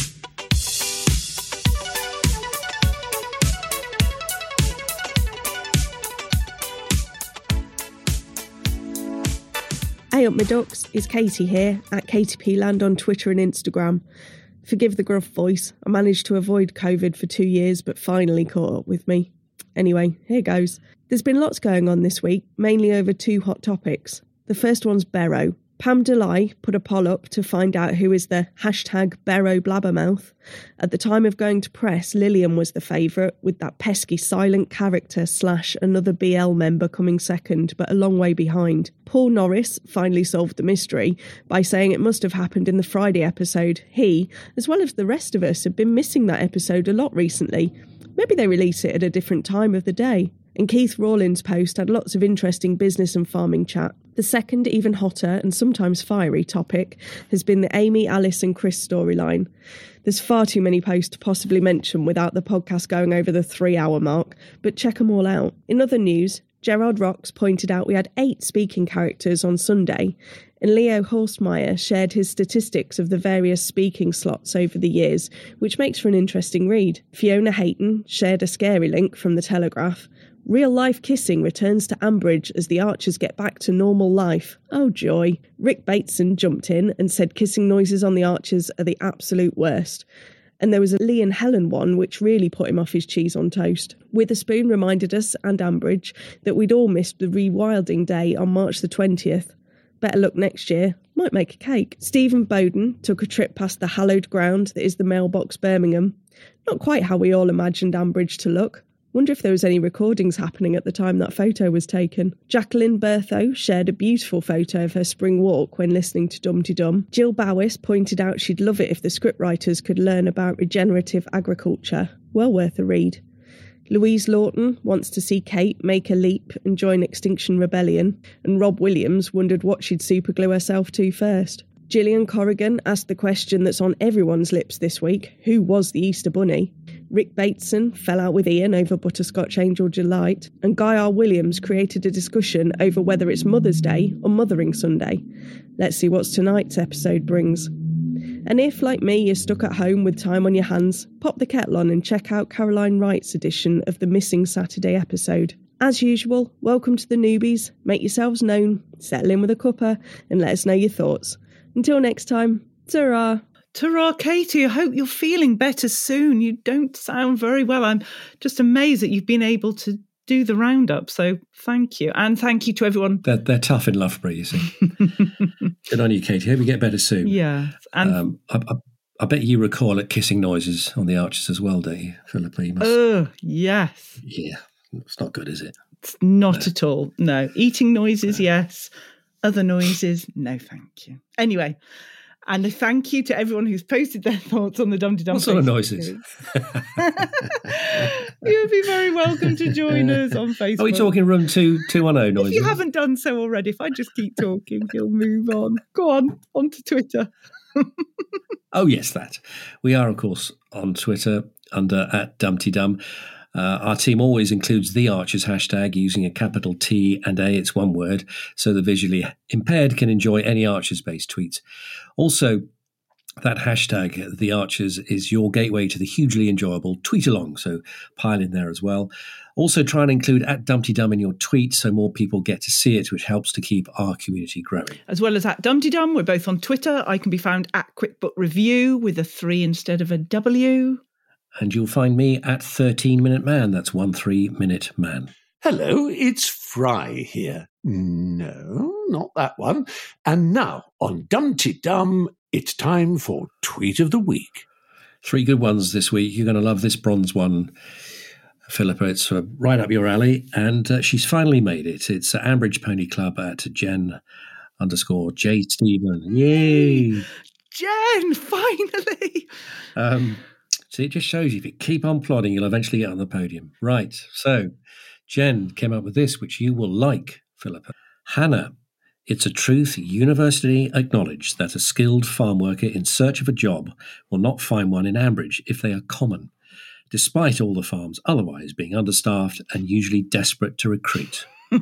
Hey up my ducks, it's Katie here, at Katie P Land on Twitter and Instagram. Forgive the gruff voice, I managed to avoid COVID for two years but finally caught up with me. Anyway, here goes. There's been lots going on this week, mainly over two hot topics. The first one's Barrow. Pam Delay put a poll up to find out who is the hashtag Barrow Blabbermouth. At the time of going to press, Lillian was the favourite, with that pesky silent character slash another B L member coming second, but a long way behind. Paul Norris finally solved the mystery by saying it must have happened in the Friday episode. He, as well as the rest of us, have been missing that episode a lot recently. Maybe they release it at a different time of the day. And Keith Rawlins' post had lots of interesting business and farming chat. The second, even hotter and sometimes fiery topic has been the Amy, Alice and Chris storyline. There's far too many posts to possibly mention without the podcast going over the three-hour mark, but check them all out. In other news, Gerard Rocks pointed out we had eight speaking characters on Sunday, and Leo Horstmeyer shared his statistics of the various speaking slots over the years, which makes for an interesting read. Fiona Hayton shared a scary link from The Telegraph. Real-life kissing returns to Ambridge as the Archers get back to normal life. Oh joy. Rick Bateson jumped in and said kissing noises on the Archers are the absolute worst. And there was a Lee and Helen one which really put him off his cheese on toast. Witherspoon reminded us, and Ambridge, that we'd all missed the rewilding day on March the twentieth. Better luck next year. Might make a cake. Stephen Bowden took a trip past the hallowed ground that is the mailbox Birmingham. Not quite how we all imagined Ambridge to look. Wonder if there was any recordings happening at the time that photo was taken. Jacqueline Bertho shared a beautiful photo of her spring walk when listening to Dum Tee Dum. Jill Bowis pointed out she'd love it if the scriptwriters could learn about regenerative agriculture. Well worth a read. Louise Lawton wants to see Kate make a leap and join Extinction Rebellion, and Rob Williams wondered what she'd superglue herself to first. Gillian Corrigan asked the question that's on everyone's lips this week: who was the Easter Bunny? Rick Bateson fell out with Ian over Butterscotch Angel Delight, and Guy R. Williams created a discussion over whether it's Mother's Day or Mothering Sunday. Let's see what tonight's episode brings. And if, like me, you're stuck at home with time on your hands, pop the kettle on and check out Caroline Wright's edition of the Missing Saturday episode. As usual, welcome to the newbies, make yourselves known, settle in with a cuppa, and let us know your thoughts. Until next time, ta-ra! Ta-ra, Katie. I hope you're feeling better soon. You don't sound very well. I'm just amazed that you've been able to do the roundup. So thank you. And thank you to everyone. They're, they're tough in Loughborough, you see. Good on you, Katie. Hope you get better soon. Yeah. And um, I, I, I bet you recall at kissing noises on the Archers as well, don't you, Philippa? You must... Oh, yes. Yeah. It's not good, is it? It's not no. at all. No. Eating noises, no. Yes. Other noises, no thank you. Anyway, and a thank you to everyone who's posted their thoughts on the Dum Tee Dum. What sort of noises? You'd be very welcome to join us on Facebook. Are we talking room two two one zero noises? If you haven't done so already, if I just keep talking, you'll move on. Go on, on to Twitter. Oh yes, that. We are, of course, on Twitter under at Dum Tee Dum. Uh, our team always includes the Archers hashtag using a capital T and A, it's one word, so the visually impaired can enjoy any Archers-based tweets. Also, that hashtag, the Archers, is your gateway to the hugely enjoyable tweet along, so pile in there as well. Also, try and include at Dum Tee Dum in your tweets so more people get to see it, which helps to keep our community growing. As well as at Dum Tee Dum, we're both on Twitter. I can be found at Quick Book Review with a three instead of a W. And you'll find me at thirteen Minute Man. That's one three Minute Man. Hello, it's Fry here. No, not that one. And now, on Dum Tee Dum, it's time for Tweet of the Week. Three good ones this week. You're going to love this bronze one, Philippa. It's uh, right up your alley. And uh, she's finally made it. It's uh, Ambridge Pony Club at Jen underscore J Stephen. Yay! Jen, finally! Um... See, it just shows you if you keep on plodding, you'll eventually get on the podium. Right. So, Jen came up with this, which you will like, Philippa. Hannah, it's a truth universally acknowledged that a skilled farm worker in search of a job will not find one in Ambridge if they are common, despite all the farms otherwise being understaffed and usually desperate to recruit.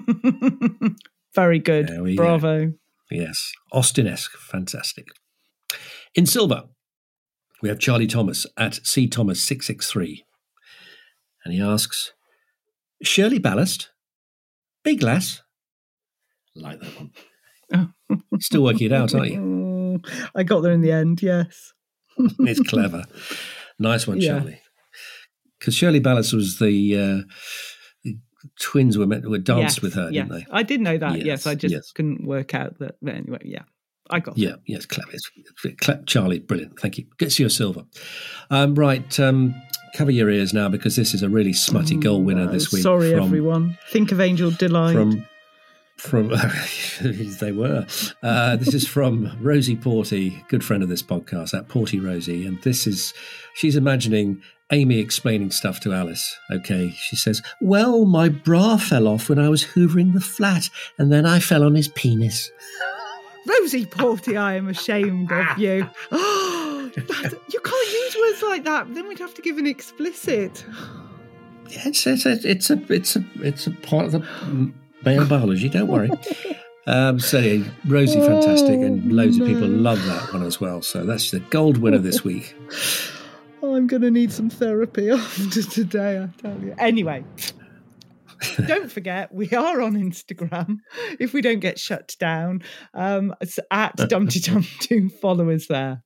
Very good. Bravo. Go. Yes. Austin-esque. Fantastic. In silver, we have Charlie Thomas at C Thomas six six three. And he asks, Shirley Ballast? Big lass? Like that one. Oh. Still working it out, aren't you? I got there in the end, yes. It's clever. Nice one, Yeah. Charlie. Because Shirley Ballast was the, uh, the twins were, meant, were danced Yes, with her, yes. didn't they? I did know that, yes. Yes, I just yes. couldn't work out that. But anyway, yeah. I got yeah, it. yes, clever. It's, it's, Charlie, brilliant. Thank you. Gets you a silver. Um, right, um, cover your ears now because this is a really smutty goal winner No, this week. Sorry, from, everyone. Think of Angel Delight. From From they were. Uh, this is from Rosie Porty, good friend of this podcast, at Porty Rosie, and this is she's imagining Amy explaining stuff to Alice. Okay, she says, "Well, my bra fell off when I was hoovering the flat, and then I fell on his penis." Rosie Porty, I am ashamed of you. Oh, that, you can't use words like that. Then we'd have to give an explicit. Yeah, it's it's a it's a it's a it's a part of the male biology. Don't worry. Um, so yeah, Rosie, fantastic, and loads of people love that one as well. So that's the gold winner this week. Oh, I'm going to need some therapy after today, I tell you. Anyway, don't forget, we are on Instagram. If we don't get shut down, um, it's at Dumpty Dum. Do follow us there.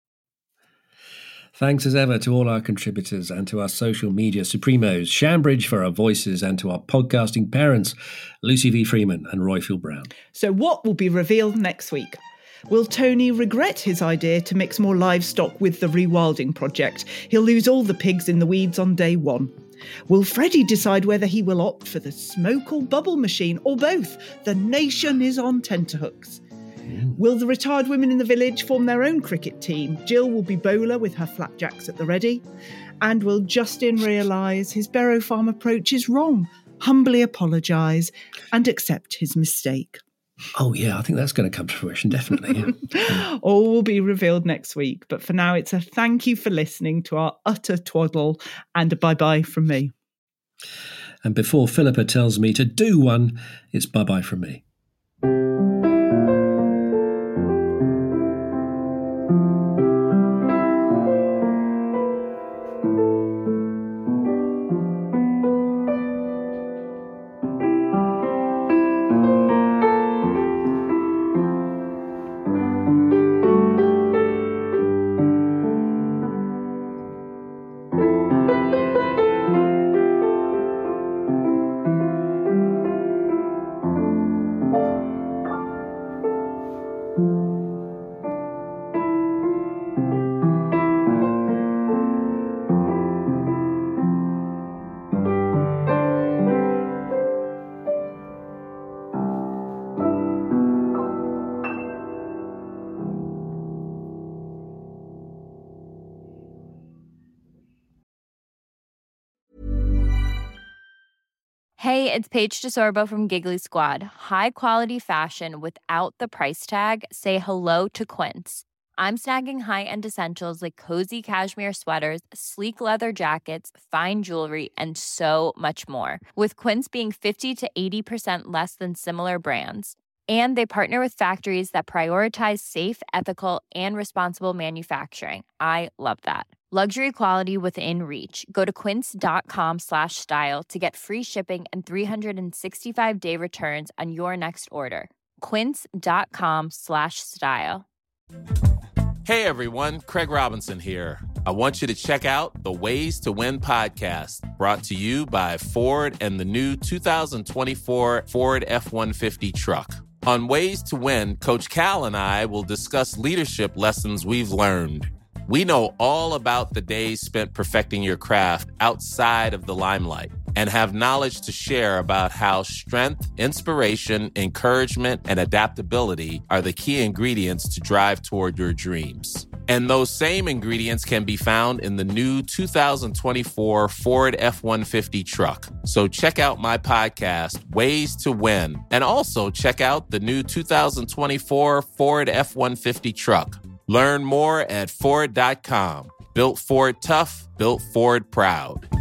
Thanks as ever to all our contributors and to our social media supremos, Shambridge for our voices, and to our podcasting parents, Lucy V. Freeman and Royfield Brown. So what will be revealed next week? Will Tony regret his idea to mix more livestock with the rewilding project? He'll lose all the pigs in the weeds on day one. Will Freddie decide whether he will opt for the smoke or bubble machine, or both? The nation is on tenterhooks. Mm. Will the retired women in the village form their own cricket team? Jill will be bowler with her flapjacks at the ready. And will Justin realise his Barrow Farm approach is wrong, humbly apologise and accept his mistake? Oh, yeah, I think that's going to come to fruition, definitely. Yeah. All will be revealed next week. But for now, it's a thank you for listening to our utter twaddle and a bye-bye from me. And before Philippa tells me to do one, it's bye-bye from me. Hey, it's Paige DeSorbo from Giggly Squad. High quality fashion without the price tag. Say hello to Quince. I'm snagging high-end essentials like cozy cashmere sweaters, sleek leather jackets, fine jewelry, and so much more. With Quince being fifty to eighty percent less than similar brands. And they partner with factories that prioritize safe, ethical, and responsible manufacturing. I love that. Luxury quality within reach. Go to quince.com slash style to get free shipping and three sixty-five day returns on your next order. Quince.com slash style. Hey everyone, Craig Robinson here. I want you to check out the Ways to Win podcast, brought to you by Ford and the new two thousand twenty-four Ford F one fifty truck. On Ways to Win, Coach Cal and I will discuss leadership lessons we've learned. We know all about the days spent perfecting your craft outside of the limelight and have knowledge to share about how strength, inspiration, encouragement, and adaptability are the key ingredients to drive toward your dreams. And those same ingredients can be found in the new two thousand twenty-four Ford F one fifty truck. So check out my podcast, Ways to Win, and also check out the new two thousand twenty-four Ford F one fifty truck. Learn more at Ford dot com. Built Ford tough, built Ford proud.